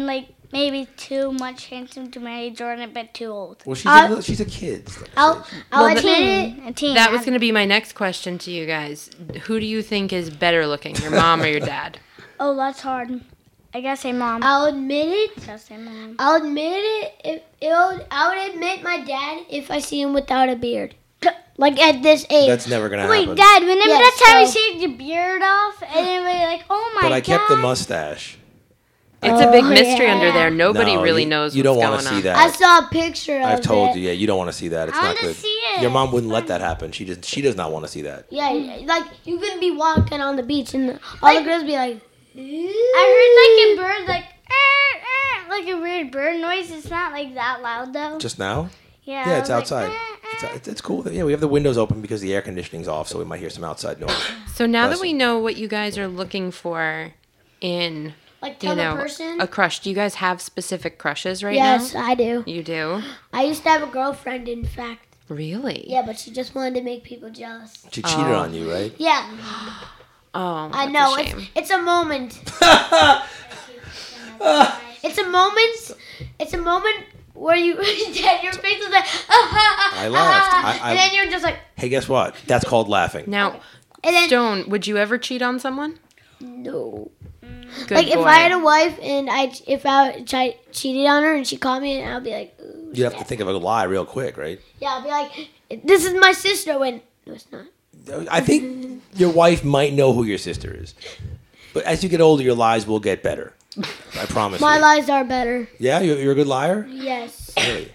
maybe too much handsome to marry Jordan, but too old. Well, she's a kid. I'll Well, admit it. A teen. That was going to be my next question to you guys. Who do you think is better looking, your mom or your dad? Oh, that's hard. I gotta say mom. I'll admit it. I gotta say mom. I'll admit it. I would admit my dad if I see him without a beard. Like at this age. That's never gonna Wait, happen. Dad, remember Yeah, that time you so- shaved your beard off? And then we were like, oh my god. But I kept the mustache. It's a big Oh, mystery yeah. under there. Nobody No, really you- knows you what's don't going wanna see on. that. I saw a picture of I've told it. you, you don't want to see that. It's I not want to good. see it. Your mom wouldn't let that happen. She does not want to see that. Yeah, like you could be walking on the beach and all the girls be like, I heard like a bird, like a weird bird noise. It's not like that loud though. Just now? Yeah. Yeah, I it's was like, outside. It's cool. Yeah, we have the windows open because the air conditioning's off, so we might hear some outside noise. So now Bless that we know what you guys are looking for in, like you tell know, the person. a crush, do you guys have specific crushes right Yes, now? I do. You do? I used to have a girlfriend, in fact. Really? Yeah, but she just wanted to make people jealous. She cheated on you, right? Yeah, Oh, I that's know. a shame. It's a moment. It's a moment. It's a moment where you, Dad, your face is like, I laughed. and then you're just like, Hey, guess what? That's called laughing. Now, and then Stone, would you ever cheat on someone? no. Good Like if boy. I had a wife and if I cheated on her and she called me and I'll be like, ooh, You have to think of a lie real quick, right? yeah, I'll be like, this is my sister. When no, it's not. I think your wife might know who your sister is. But as you get older, your lies will get better. I promise My you. lies are better. Yeah? You're a good liar? Yes. Really?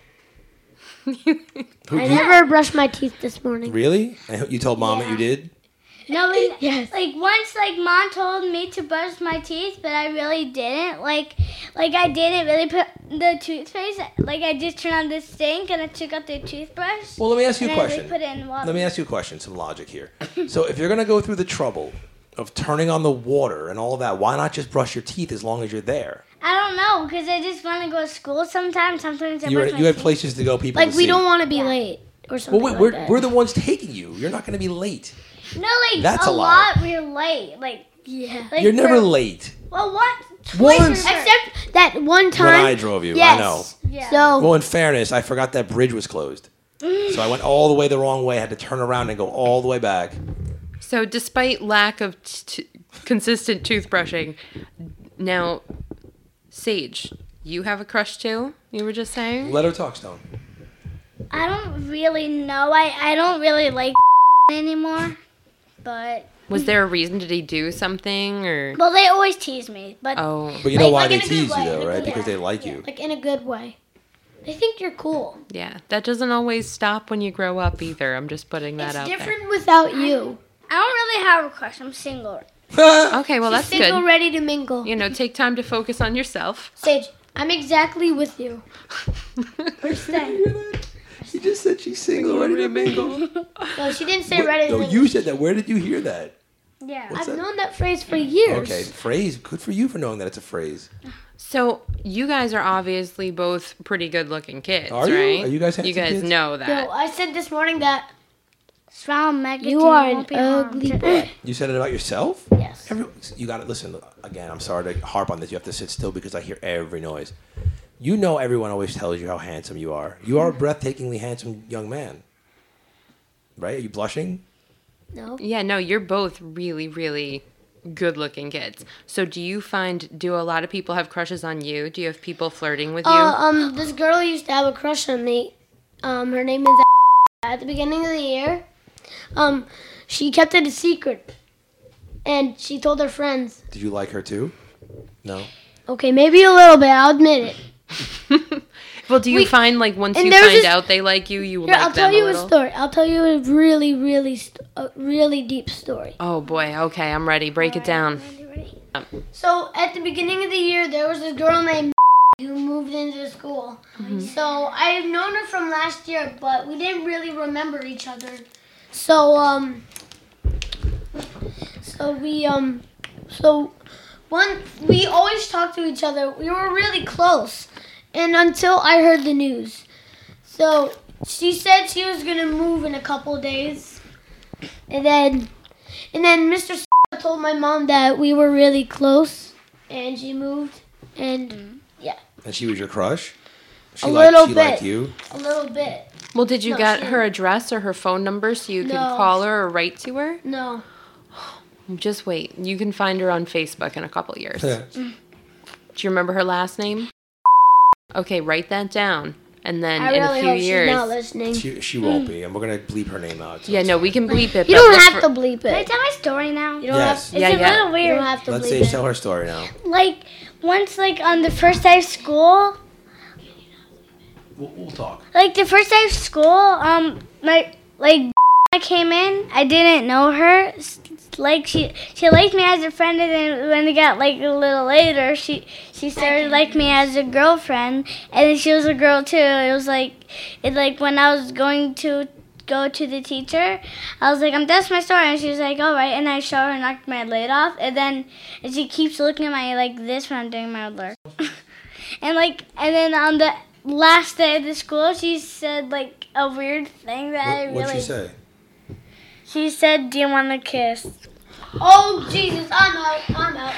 I never brushed my teeth this morning. Really? And you told mom that you did? No, Yes. like once, like mom told me to brush my teeth, but I really didn't. Like I didn't really put the toothpaste. Like I just turned on the sink and I took out the toothbrush. Well, let me ask you a and I question. put it in water. Let me ask you a question, some logic here. So if you're going to go through the trouble of turning on the water and all that, why not just brush your teeth as long as you're there? I don't know, because I just want to go to school sometimes. Sometimes I You brush my had teeth. places to go, people Like to we see. don't want to be late or something Well, like that. we're the ones taking you. You're not going to be late. No, like That's a a lie. lot. We're late. Like Yeah. Like You're never we're- late. Well, what? Once. Except that one time. When I drove you, yes. I know. Yeah. So Well, in fairness, I forgot that bridge was closed. So I went all the way the wrong way. I had to turn around and go all the way back. So, despite lack of consistent toothbrushing, now, Sage, you have a crush too? You were just saying? Let her talk, Stone. I don't really know. I don't really like anymore. But Was there a reason? Did he do something or? well, they always tease me. But Oh, But you know Like- why like they in a good tease you, way, though, in a right? good Because way. they like you. like in a good way. They think you're cool. yeah. That doesn't always stop when you grow up either. I'm just putting that It's out different without you. I don't really have a crush. I'm single. there. Okay, well that's Single, good. ready to mingle. You know, take time to focus on yourself. Sage, I'm exactly with you. She just said she's single, ready to mingle. No, she didn't say ready to No, mingle. you said that. Where did you hear that? Yeah. What's I've that? known that phrase for years. Okay, phrase. Good for you for knowing that it's a phrase. So you guys are obviously both pretty good-looking kids, Are you? right? Are you guys You handsome guys kids? know that. No, I said this morning that Strong Megan. you are an ugly boy. You said it about yourself? Yes. You got to listen. Again, I'm sorry to harp on this. You have to sit still because I hear every noise. You know everyone always tells you how handsome you are. You are a breathtakingly handsome young man. Right? Are you blushing? No. Yeah, no, you're both really, really good-looking kids. So do a lot of people have crushes on you? Do you have people flirting with you? This girl used to have a crush on me. Her name is at the beginning of the year. She kept it a secret, and she told her friends. Did you like her too? No. Okay, maybe a little bit. I'll admit it. Well, do you find like once and you there's find this- out they like you, you Here, like I'll tell them you a a little? story. I'll tell you a really, really deep story. Oh boy, okay, I'm ready. Break it down. So at the beginning of the year, there was this girl named who moved into the school. So I've known her from last year, but we didn't really remember each other. So we always talked to each other. We were really close, and until I heard the news. So she said she was gonna move in a couple days, and then Mr. told my mom that we were really close, and she moved, and yeah. And she was your crush? She A liked, little she bit. liked you? A little bit. Well, did you No, get she her address or her phone number so you could No. call her or write to her? No. Just wait. You can find her on Facebook in a couple years. Yeah. Do you remember her last name? Okay, write that down. And then I in really a few hope years. she's not listening. She won't be, and we're going to bleep her name out. so Yeah, it's no, fine. we can bleep it. You but don't look have for- to bleep Can I it. tell my story now? You don't Yes. have. Yeah, It's a yeah. little You weird. don't have to Let's bleep say, it. tell her story now. Like once, like on the first day of school, We'll talk. like the first day of school, my like I came in. I didn't know her. Like she liked me as a friend, and then when it got like a little later, she started like me as a girlfriend, and then she was a girl too. It was like when I was going to go to the teacher, I was like, that's my story, and she was like, all right, and I showed her, knocked my lid off, and she keeps looking at my like this when I'm doing my work, and then on the last day of the school, she said like a weird thing that What'd she say? She said, "Do you want to kiss?" Oh Jesus! I'm out.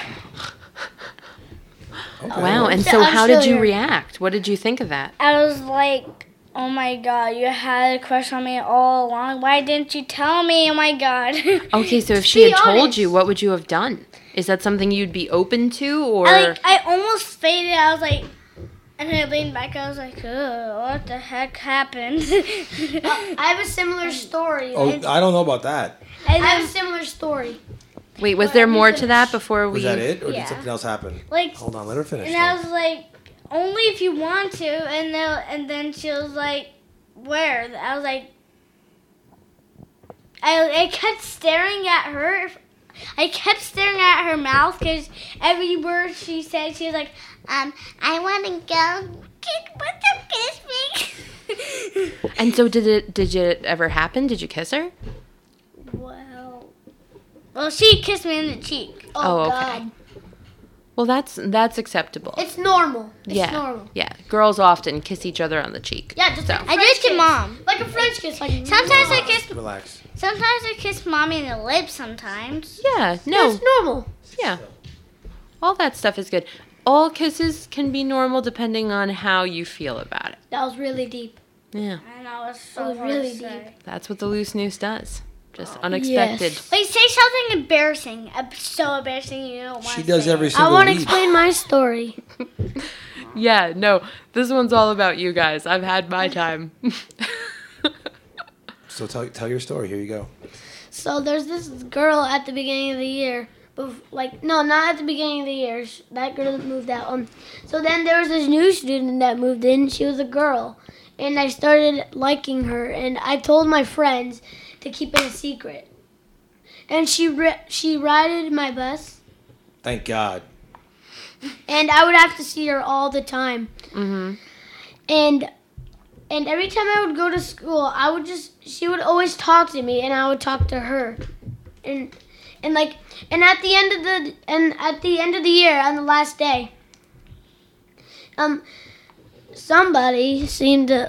Okay. Wow, and I'm so how still did you here. react? What did you think of that? I was like, "Oh my God, you had a crush on me all along. Why didn't you tell me? Oh my God." Okay, so if she Be had told honest. you, what would you have done? Is that something you'd be open to, or I almost faded. I was like, and I leaned back. I was like, what the heck happened? I have a similar story. Oh, I don't know about that. And I have a then, similar story. wait, was there more to that before we? Was that it, or Yeah. did something else happen? like, Hold on, let her finish. and I was like, only if you want to. And then she was like, where? I was like, I kept staring at her. I kept staring at her mouth because every word she said, she was like, I want to go. Kiss me. And so did it ever happen? Did you kiss her? Well, she kissed me in the cheek. Oh, okay. God. Well, that's acceptable. It's normal. It's yeah, normal. yeah. Girls often kiss each other on the cheek. Yeah, just So. like a I French did to kiss. mom. Like a French kiss. Like Sometimes I kiss. Relax. Sometimes I kiss mommy in the lips. Sometimes. Yeah, no, It's normal. yeah. All that stuff is good. All kisses can be normal depending on how you feel about it. That was really deep. Yeah, I know it's It so was hard really to say. that's what the loose news does. Just unexpected. Yes. Wait, say something embarrassing. So embarrassing you don't want. She does every I single want to week. explain my story. Yeah, no, this one's all about you guys. I've had my time. So tell your story. Here you go. So there's this girl at the beginning of the year. No, not at the beginning of the year. That girl that moved out. So then there was this new student that moved in. She was a girl. And I started liking her. And I told my friends to keep it a secret. And she rided my bus. Thank God. And I would have to see her all the time. Mm-hmm. And every time I would go to school, she would always talk to me, and I would talk to her, and at the end of the year, on the last day, somebody seemed to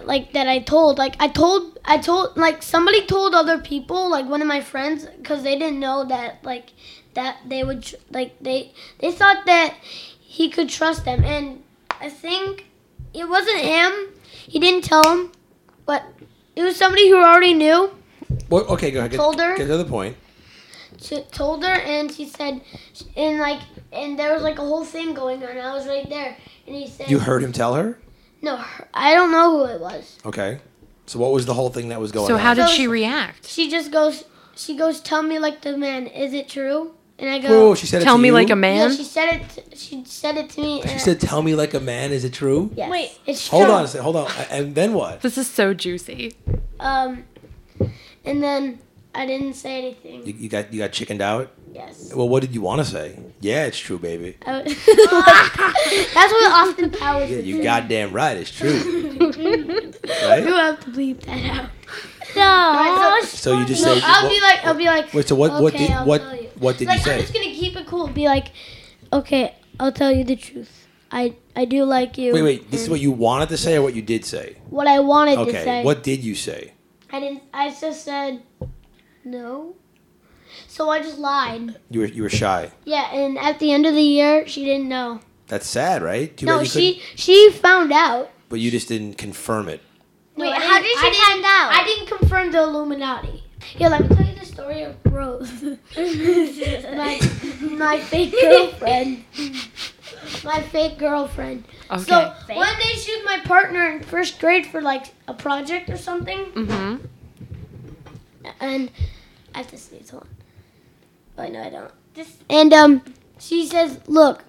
somebody told other people, like one of my friends, because they didn't know that they would they thought that he could trust them, and I think it wasn't him. He didn't tell him, but it was somebody who already knew. Well, okay, go ahead. Told her. Get to the point. She told her, and she said, and there was like a whole thing going on. I was right there, and he said, You heard him tell her? No, I don't know who it was. Okay. So what was the whole thing that was going So on? how did So- she react? She goes, tell me like the man. Is it true? And I go, Oh, she said it Tell to me you? like a yeah. man. She said it to me. She said, "Tell me like a man." Is it true? yes. Wait, it's Hold true. on a second. Hold on. And then what? This is so juicy. And then I didn't say anything. You got chickened out. Yes. Well, what did you want to say? Yeah, it's true, baby. That's what Austin Powers Yeah, would you say. goddamn right. It's true. You Right? have to bleep that out. no. So you just No, say. I'll be like. Wait. So what? What okay, did I'll what? tell you. What did Like, you say? I'm just gonna keep it cool. Be like, okay, I'll tell you the truth. I do like you. Wait. This is what you wanted to say, or what you did say? What I wanted to Okay. say. What did you say? I didn't. I just said no. So I just lied. You were shy. Yeah, and at the end of the year, she didn't know. That's sad, right? Too No, bad you she found out. but you just didn't confirm it. No, Wait, I how didn't- did she I didn't- find out? I didn't confirm the Illuminati. Here, let me tell you the story of Rose. my fake girlfriend. My fake girlfriend. Okay. So Fake? one day she was my partner in first grade for like a project or something. Mm-hmm. And I have to sneeze, hold on. Oh, no, I don't. And she says, "Look,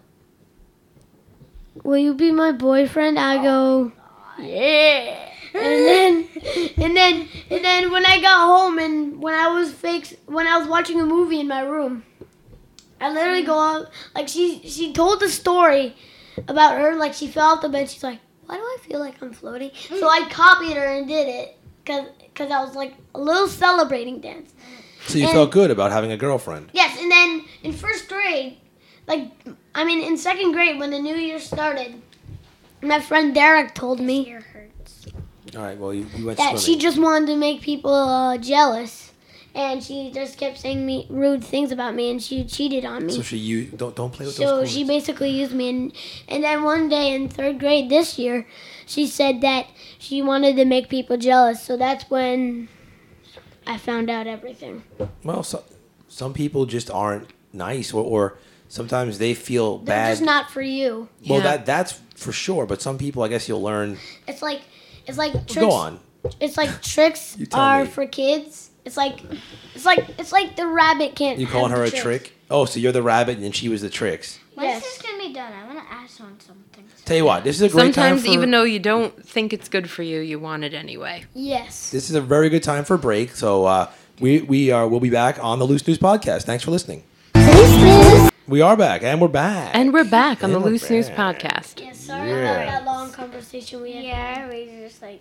will you be my boyfriend?" I go, "Yeah." And then when I got home and when I was watching a movie in my room, I literally go out, like she told the story about her, like she fell off the bed. She's like, "Why do I feel like I'm floating?" So I copied her and did it because I was like a little celebrating dance. So you And- felt good about having a girlfriend. Yes, and then in first grade, in second grade when the new year started, my friend Derek told me All right, well, you went that she swimming. just wanted to make people jealous, and she just kept saying me rude things about me, and she cheated on me. So don't play with those So cords. she basically used me, and then one day in third grade this year, she said that she wanted to make people jealous. So that's when I found out everything. Well, some people just aren't nice, or sometimes they feel They're bad. just not for you. Well, Yeah. that's for sure. But some people, I guess, you'll learn. It's like tricks. Go on. It's like tricks You tell are me. for kids. It's like the rabbit can't. You calling have her the a tricks. trick? Oh, so you're the rabbit and she was the tricks. When's this Yes. gonna be done? I want to ask on something. Tell you what, this is a great time Sometimes, for. even though you don't think it's good for you, you want it anyway. Yes. This is a very good time for a break. So we'll be back on the Loose News podcast. Thanks for listening. We are back, and we're back. And we're back on the And we're Loose News back. podcast. Yeah, sorry Yeah. about that long conversation we had. Yeah, we just like.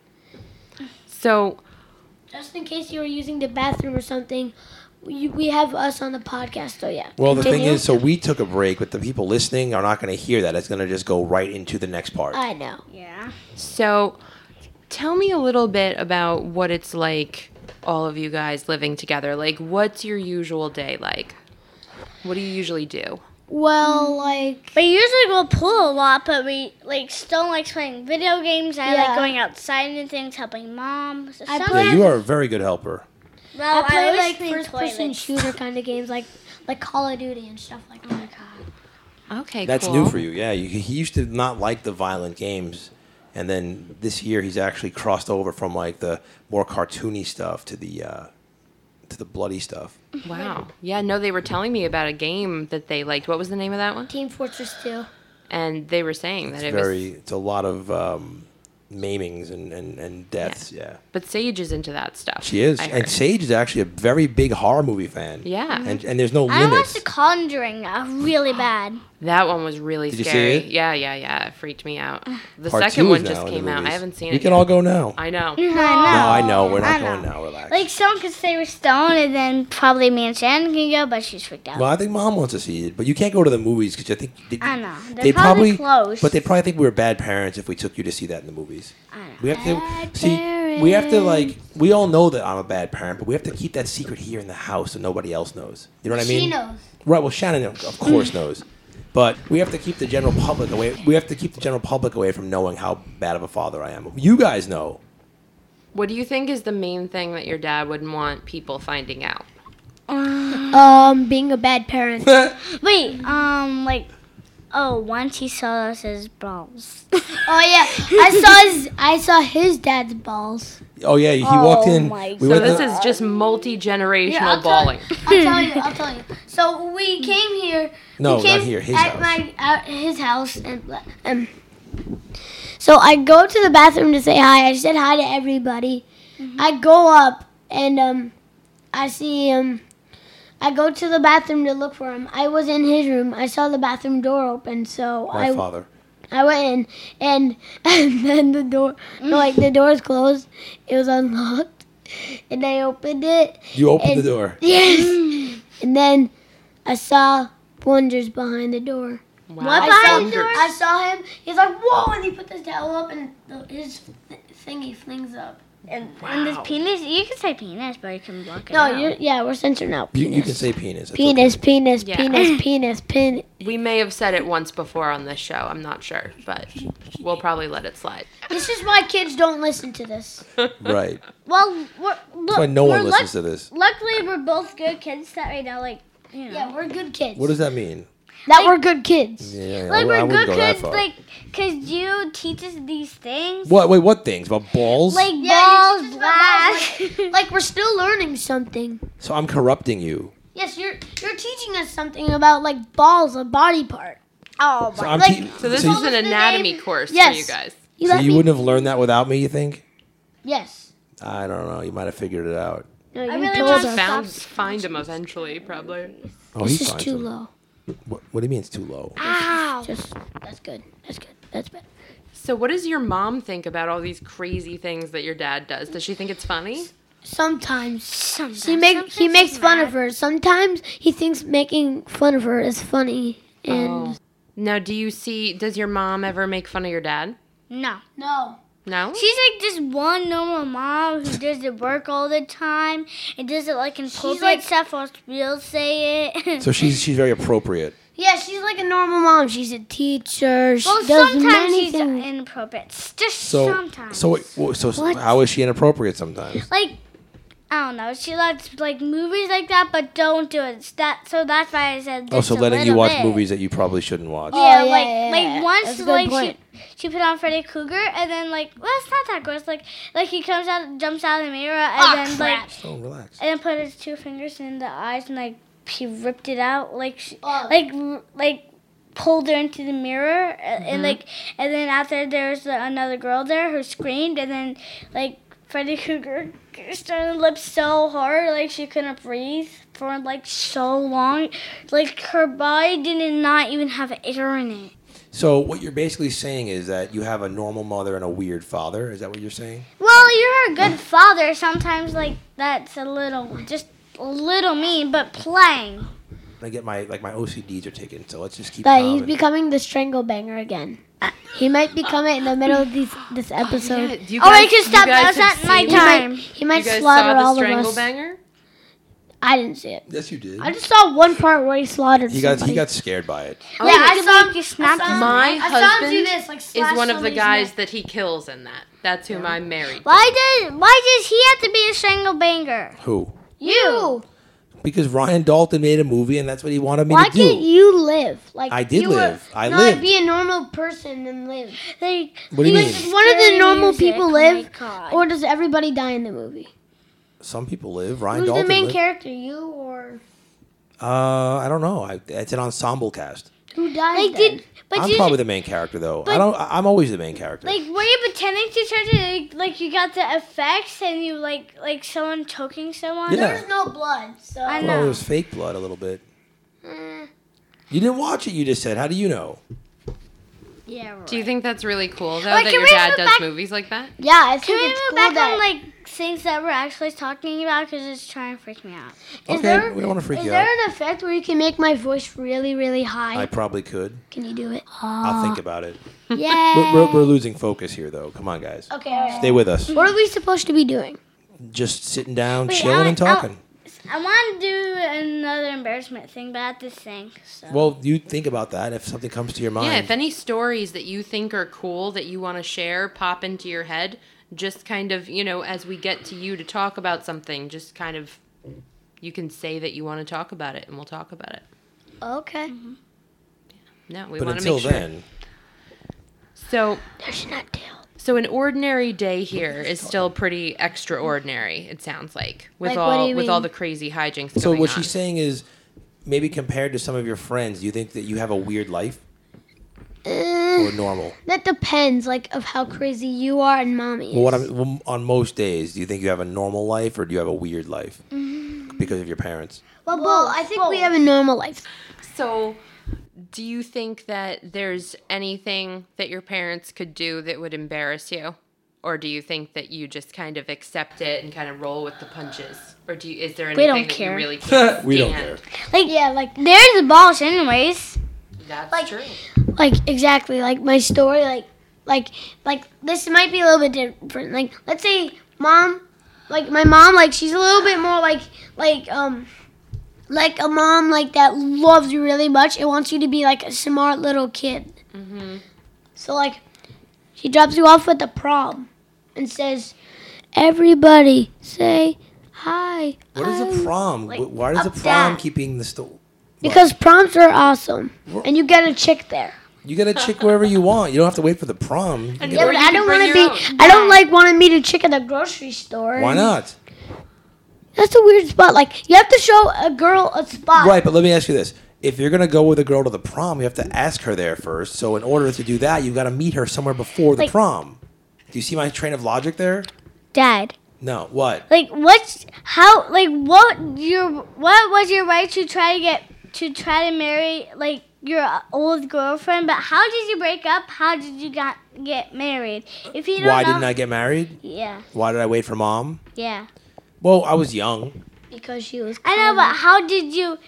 So, Just in case you were using the bathroom or something, we have us on the podcast. So yeah. Well, the thing Continue. is, so we took a break, but the people listening are not going to hear that. It's going to just go right into the next part. I know. Yeah. so tell me a little bit about what it's like, all of you guys living together. Like, what's your usual day like? What do you usually do? Well, like We usually go pool a lot, but we like still like playing video games. I Yeah. like going outside and things, helping mom. So I Yeah, play- you are a very good helper. well, I play always like clean first-person toilets. shooter kind of games, like Call of Duty and stuff like that. Okay, That's cool. new for you. Yeah, he used to not like the violent games, and then this year he's actually crossed over from like the more cartoony stuff to the bloody stuff. Wow. Yeah, no, they were telling me about a game that they liked. What was the name of that one? Team Fortress 2. And they were saying that It's a lot of maimings and deaths. Yeah. But Sage is into that stuff. She is, I and heard. Sage is actually a very big horror movie fan. Yeah. and there's no I watched limits. The Conjuring really bad. That one was really Did you see scary. it? Yeah. It freaked me out. The Part second 2 one is just now in the came out. I movies. haven't seen We it can yet. all go now. I know. No, I know we're not I going know. now. Relax. Like someone could say we're stoned, and then probably me and Shannon can go, but she's freaked out. Well, I think Mom wants to see it, but you can't go to the movies because I think I know. They're they probably closed. But they probably think we were bad parents if we took you to see that in the movies. I know. We have to see. We have to like. We all know that I'm a bad parent, but we have to keep that secret here in the house so nobody else knows. You know what I mean? She knows. Right. Well, Shannon, of course, knows. But we have to keep the general public away. We have to keep the general public away from knowing how bad of a father I am. You guys know. What do you think is the main thing that your dad wouldn't want people finding out? Being a bad parent. Wait, once he saw us his balls. Oh yeah, I saw his dad's balls. Oh yeah, he walked in. my We So went this to- is just multi-generational Yeah, I'll tell- balling. I'll tell you. So we came here. No, we came not here, his at house. His house, and so I go to the bathroom to say hi. I said hi to everybody. I go up and I see him. I go to the bathroom to look for him. I was in his room. I saw the bathroom door open, so My father. I went in, and then the door, the door's closed. It was unlocked, and I opened it. You opened and- the door. Yes. And then I saw Wonders behind the door. Wow. I saw him. He's like, whoa, and he put his towel up, and his thingy flings up. and this penis. You can say penis, but you can block it No, out. we're censoring out. You can say penis. That's Penis, okay. penis, Yeah. penis, penis, pin. We may have said it once before on this show. I'm not sure, but we'll probably let it slide. This is why kids don't listen to this. Right. Well, That's why no one listens to this. Luckily, we're both good kids that we know, like, you know. Yeah, we're good kids. What does that mean? That we're good kids. Yeah, Like, I we're wouldn't good go that kids, far. like, because you teach us these things. What? Wait, what things? About balls? Like Yeah, balls, you teach us about blast. Like we're still learning something. So I'm corrupting you. Yes, you're teaching us something about like balls, a body part. Oh, So my. I'm Like- So this so is an the anatomy name- course Yes. for you guys. You so let you me- wouldn't have learned that without me, you think? Yes. I don't know. You might have figured it out. No, you really told want us. Find him eventually, probably. Oh, This he is finds too them. low. What do you mean it's too low? Ow. Just that's good. That's good. That's better. So what does your mom think about all these crazy things that your dad does? Does she think it's funny? Sometimes he Sometimes makes she's fun mad. of her. Sometimes he thinks making fun of her is funny. And Oh. Now, does your mom ever make fun of your dad? No. no. No? She's like just one normal mom who does the work all the time and does it like in pulpit like- stuff while we'll say it. So she's very appropriate. Yeah, she's like a normal mom. She's a teacher. She well, does sometimes many she's things. inappropriate. Just So sometimes. so What? how is she inappropriate sometimes? Like, I don't know. She likes like movies like that, but don't do it. So that's why I said. Oh, just so a letting you little watch bit. movies that you probably shouldn't watch. Oh, Yeah, yeah, like yeah, like yeah. once That's a good like point. she put on Freddy Krueger and then like well it's not that gross like he comes out jumps out of the mirror and Oh, then crap. like So relax. and then put his two fingers in the eyes and like he ripped it out like Oh. like pulled her into the mirror and like and then after there's another girl there who screamed and then like Freddy Krueger started to lip so hard like she couldn't breathe for like so long like her body did not even have air in it. So what you're basically saying is that you have a normal mother and a weird father. Is that what you're saying? Well, you're a good father. Sometimes, like, that's just a little mean, but playing. I get my OCDs are taken. So let's just keep. But calm he's and- becoming the strangle banger again. He might become it in the middle of this episode. Yeah, you Oh, I guys- can you stop. guys That's have not my seen- time. He might You guys slaughter saw the all of Strangle us. Banger? I didn't see it. Yes, you did. I just saw one part where he slaughtered He somebody. got scared by it. Yeah, I saw him. You snapped his My neck. husband like, is one of the guys that he kills in that. That's whom I'm married. Why does he have to be a strangle banger? Who? You. Because Ryan Dalton made a movie and that's what he wanted me Why to do. can't you live? Like I did you were- live. I not lived. be a normal person and live. Like, What do you Like, mean? does one of the normal music, people oh live, my God. or does everybody die in the movie? Some people live. Ryan Who's Dalton the main lived. character? You or I don't know. It's an ensemble cast. who dies? like then? but I'm you probably the main character though. I'm always the main character. like were you pretending to try to like you got the effects and you like someone choking someone? Yeah. There's no blood, so I Well, know. it was fake blood a little bit. You didn't watch it. You just said. How do you know? Yeah. Right. Do you think that's really cool, though, Like, that can your we dad move does back- movies like that? yeah, I Can think we it's move cool back that on like things that we're actually talking about because it's trying to freak me out. Okay, there- we don't want to freak is you there out. an effect where you can make my voice really, really high? I probably could. Can you do it? I'll think about it. Yeah. We're losing focus here though. Come on, guys. Okay. all right. Stay with us. What are we supposed to be doing? Just sitting down, Wait, chilling, and talking. I want to do another embarrassment thing, but I have to think. So. Well, you think about that if something comes to your mind. Yeah, if any stories that you think are cool that you want to share pop into your head, just kind of, as we get to you to talk about something, just kind of, you can say that you want to talk about it and we'll talk about it. Okay. No, we but want to until make sure. then, So, There's not tail. so an ordinary day here is still pretty extraordinary, it sounds like, with Like, what do you with all mean? the crazy hijinks so going what on. she's saying is, maybe compared to some of your friends, do you think that you have a weird life or normal? That depends, like, of how crazy you are and mommy is. Well, on most days, do you think you have a normal life or do you have a weird life because of your parents? Well, I think we have a normal life. So, do you think that there's anything that your parents could do that would embarrass you? Or do you think that you just kind of accept it and kind of roll with the punches? Or is there anything don't that care. you really can't stand? We don't care. Like, yeah, like, There's the balls, anyways. That's true. like exactly, like my story, like this might be a little bit different. Like, let's say mom, like my mom, like she's a little bit more like a mom like that loves you really much and wants you to be like a smart little kid. Mm-hmm. So like, she drops you off at the prom and says, "Everybody say hi." What is a prom? like, Why is a up prom down. keeping the store? Because proms are awesome, and you get a chick there. You get a chick wherever you want. You don't have to wait for the prom. You can Yeah, get- Yeah, Or but you I can don't bring want to your be. own. I don't like want to meet a chick at the grocery store. Why not? That's a weird spot. Like you have to show a girl a spot. Right, but let me ask you this. If you're going to go with a girl to the prom, you have to ask her there first. So in order to do that, you've got to meet her somewhere before the Like- prom. Do you see my train of logic there? Dad. No. What? Like what was your right to try to marry like your old girlfriend, but how did you break up? How did you get married? If you don't Why know, didn't I get married? Yeah, Why did I wait for mom? yeah. Well, I was young. Because she was. I know, but how did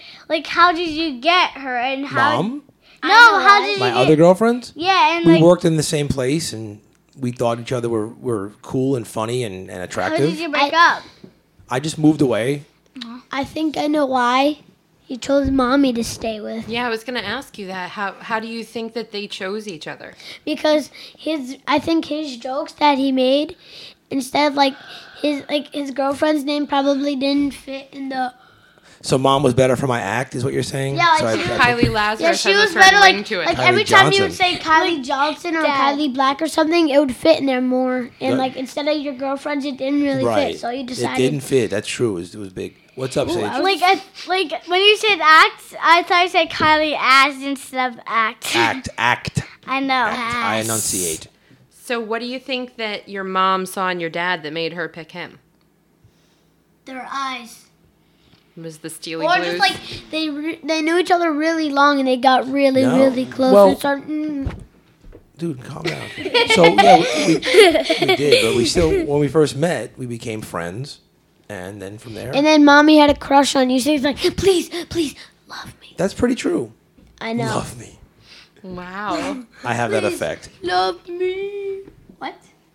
you get her and how? Mom? No, how did you My get? other girlfriends? Yeah, and We like worked in the same place and we thought each other were cool and funny and how attractive. did you break up? I just moved away. I think I know why. He chose mommy to stay with Yeah, I was gonna ask you that. How do you think that they chose each other? because I think his jokes that he made, instead of his girlfriend's name probably didn't fit in the. So mom was better for my act, is what you're saying? Yeah, like so she- Kylie Lazarus Yeah, she has was a certain better ring like to it. like Kylie every time you would Johnson. say Kylie Johnson or Dad. Kylie Black or something, it would fit in there more. And Right. like instead of your girlfriend's, it didn't really right. fit. So you It decided. didn't fit. That's true. It was big. What's up, Sage? Like when you said act, I thought you said Kylie asked instead of act. Act. I know. I enunciate. So what do you think that your mom saw in your dad that made her pick him? Their eyes. Was the Steely Or Blues? just like they knew each other really long and they got really No. really close. Well- and started, Dude, calm down. So yeah, we did, but we still, when we first met, we became friends, and then from there, and then mommy had a crush on you. So he's like, please, please, love me. that's pretty true. I know. Love me. Wow. I have that effect. Love me. What?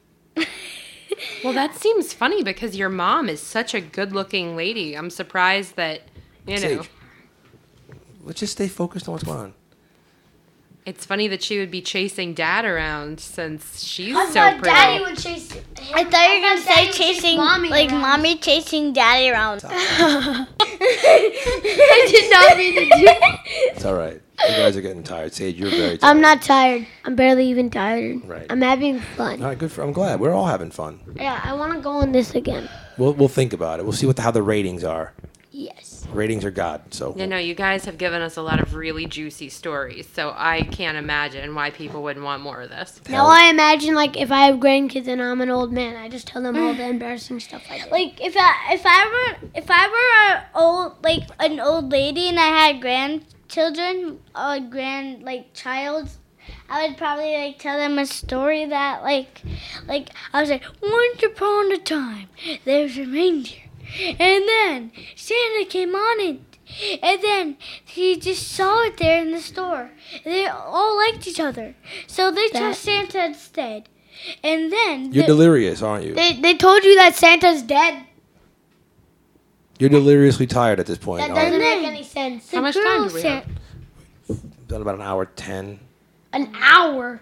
Well, that seems funny because your mom is such a good-looking lady. I'm surprised that, you know, Sage, let's just stay focused on what's going on. it's funny that she would be chasing dad around since she's I so thought pretty. Daddy would chase. I thought you were gonna say Daddy would chase chasing mommy like around. mommy chasing daddy around. I did not mean to do that. It's all right. You guys are getting tired. Sage, you're very tired. I'm not tired. I'm barely even tired. Right. I'm having All fun. right, good. I'm glad. We're all having fun. Yeah, I want to go on this again. We'll think about it. We'll see how the ratings are. Yes. Ratings are God. So You know, you guys have given us a lot of really juicy stories, so I can't imagine why people wouldn't want more of this. Now I imagine like if I have grandkids and I'm an old man, I just tell them all the embarrassing stuff I did. Like if I were an old lady and I had grandchildren or child, I would probably like tell them a story that like I was like, once upon a time there's a reindeer, and then Santa came on it, and then he just saw it there in the store. They all liked each other, so they chose Santa instead. And then you're delirious, aren't you? They told you that Santa's dead. You're deliriously tired at this point. That aren't doesn't you? make any sense. How much time do we have? Done about an hour 10. An hour.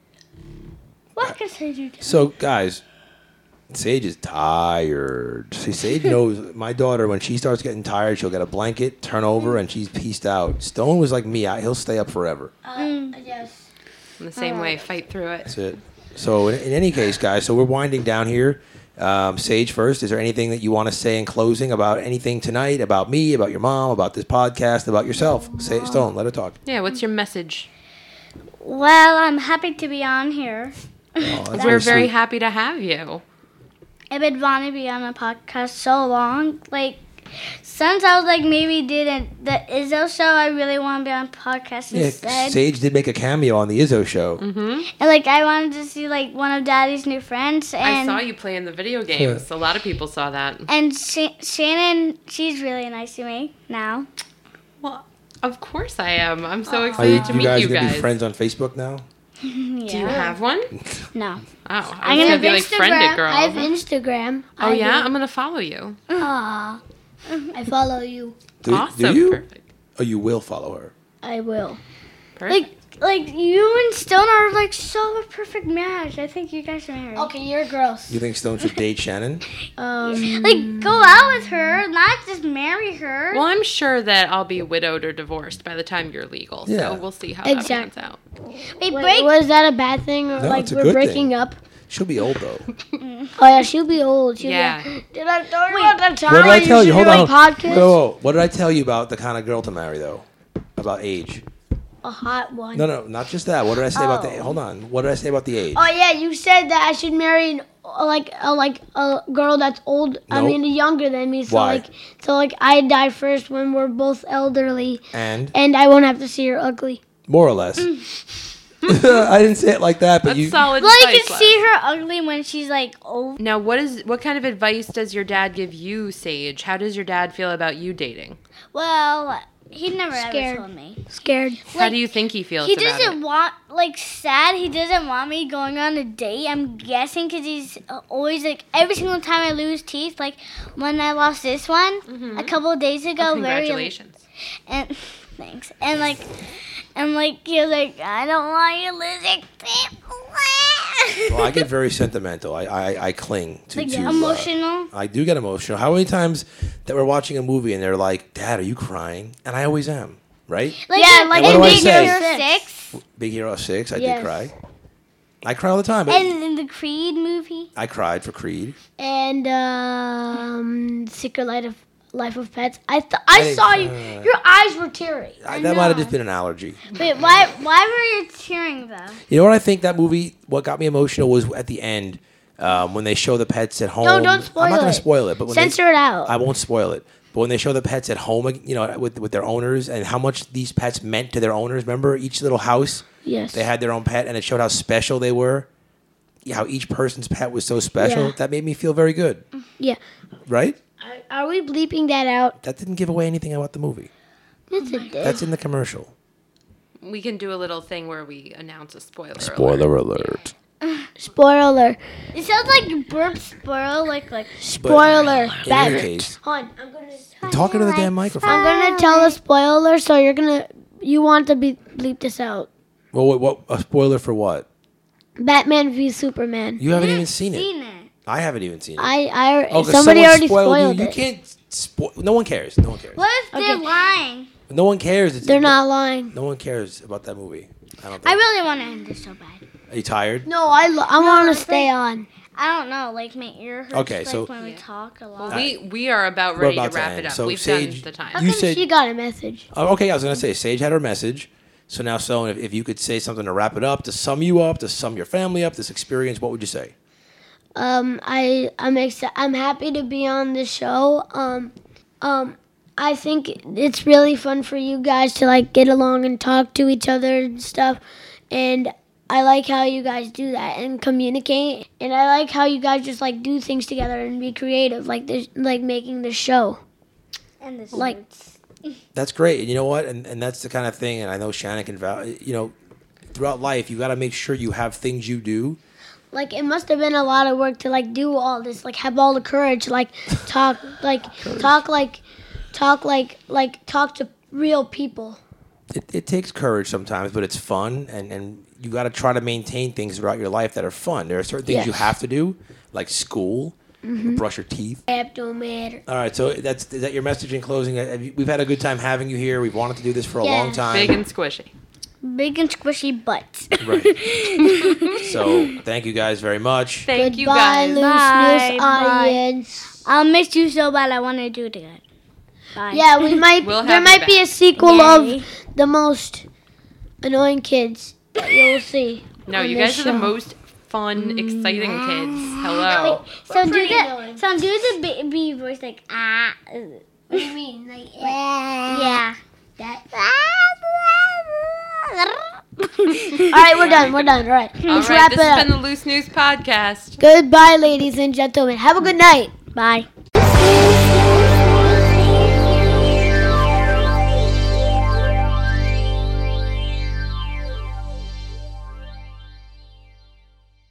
What can I do? So guys, Sage is tired. See, Sage knows my daughter, when she starts getting tired, she'll get a blanket, turn over, and she's pieced out. Stone was like me. He'll stay up forever. Yes. In the same way, fight through it. That's it. So in any case, guys, so we're winding down here. Sage, first, is there anything that you want to say in closing about anything tonight, about me, about your mom, about this podcast, about yourself? Say it, Stone. Let her talk. Yeah, what's your message? Well, I'm happy to be on here. Oh, that's We're very sweet. happy to have you. I've been wanting to be on a podcast so long. Like, since I was like maybe did the Izzo show, I really want to be on a podcast Yeah, instead. Sage did make a cameo on the Izzo show. And like, I wanted to see like one of Daddy's new friends. I And saw you playing the video games. A lot of people saw that. And Shannon, she's really nice to me now. Well, of course I am. I'm so Are excited to you meet guys you gonna guys. be friends on Facebook now? Yeah. Do you have one? No. Oh, I was I'm gonna gonna be like friend it, girl. I have Instagram. Oh yeah, I'm gonna follow you. Aw. I follow you. Do you? Perfect. Oh, you will follow her. I will. Perfect. Like you and Stone are like so a perfect match. I think you guys are married. Okay, you're gross. You think Stone should date Shannon? Like go out with her, not just marry her. Well, I'm sure that I'll be widowed or divorced by the time you're legal. Yeah. So we'll see how Exact- that pans out. Wait, Wait, break. was that a bad thing? Or No, like it's a we're good breaking thing. up? She'll be old though. Oh yeah, she'll be old. She'll Yeah. Be, did I tell you about the time What did I tell you? should Hold do on. a podcast? Whoa. What did I tell you about the kind of girl to marry though? About age? A hot one. No, not just that. What did I say about the? Hold on. What did I say about the age? Oh yeah, you said that I should marry a girl that's old. I Nope. mean, younger than me. So Why? like I die first when we're both elderly, And and I won't have to see her ugly. more or less. I didn't say it like that, but That's you. solid Well, you advice, can Les. see her ugly when she's like old. Now, what kind of advice does your dad give you, Sage? How does your dad feel about you dating? Well, he never Scared. ever told me. Scared. How do you think he feels He about doesn't it? want, like, sad. He doesn't want me going on a date. I'm guessing because he's always, like, every single time I lose teeth, like, when I lost this one a couple of days ago. Oh, congratulations. And thanks. And, like, he was like, I don't want you losing teeth. Well, I get very sentimental. I cling to. Like, to emotional. I do get emotional. How many times that we're watching a movie and they're like, "Dad, are you crying?" And I always am. Right? Like, Yeah, like what in do I Big say? Hero 6 Big Hero 6. I Yes. did cry. I cry all the time. But and in the Creed movie. I cried for Creed. And Secret Life of Pets. I didn't saw you. cry. Your eyes were teary. That might have just been an allergy. Wait, why were you tearing, though? You know what I think that movie? What got me emotional was at the end when they show the pets at home. No, don't spoil I'm not going it. to spoil it, but when Censor it out. I won't spoil it. But when they show the pets at home, you know, with their owners and how much these pets meant to their owners. Remember, each little house, Yes. they had their own pet, and it showed how special they were. How each person's pet was so special. Yeah. That made me feel very good. Yeah. Right? Are we bleeping that out? That didn't give away anything about the movie. Yes, it did. That's in the commercial. We can do a little thing where we announce a spoiler. alert. alert. Spoiler. It sounds like burp spoil, like. Spoiler. In Bad. any case, Hold on. I'm talking to the damn microphone. gonna tell a spoiler, so you want to bleep this out. Well, what a spoiler for what? Batman v Superman. You haven't even seen it. Seen it. I haven't even seen it. I 'cause somebody someone already spoiled spoiled you. it. You can't spoil. No one cares. No one cares. What if they're Okay. lying? No one cares. It's, They're not lying. No one cares about that movie. I don't think. I really want to end this so bad. Are you tired? No, I want to it's stay like- on. I don't know, like my ear hurts. Okay, like, so- when we talk a lot. We are about We're ready about to wrap end. it up. So We've Sage, done the time. How you come said. she got a message? Oh, okay, I was gonna say Sage had her message. So now, if you could say something to wrap it up, to sum you up, to sum your family up, this experience, what would you say? I'm happy to be on the show. I think it's really fun for you guys to like get along and talk to each other and stuff. And I like how you guys do that and communicate. And I like how you guys just like do things together and be creative, like this, like making the show. And this Like- That's great. And you know what? And that's the kind of thing. And I know Shannon can throughout life, you got to make sure you have things you do. Like it must have been a lot of work to like do all this, like have all the courage, like talk to real people. It takes courage sometimes, but it's fun, and you got to try to maintain things throughout your life that are fun. There are certain things you Yes. have to do, like school, brush your teeth. Matter. All right, so is that your message in closing? We've had a good time having you here. We've wanted to do this for a Yeah. long time. Big and squishy. big and squishy butts. Right. So thank you guys very much. Thank you Goodbye, guys. Bye, listeners, bye. audience. I'll miss you so bad. I want to do it again. Bye. Yeah, we might. We'll there have you might be back. a sequel Yay. of the most annoying kids that you'll see. No, on you this guys are the show. most fun, exciting kids. Hello. So do pretty the annoying. baby voice like ah. What do you mean? Like, Yeah. that. All right, we're done. We're done. All right, All let's right, wrap this it has up. been the Loose News Podcast. Goodbye, ladies and gentlemen. Have a good night. Bye.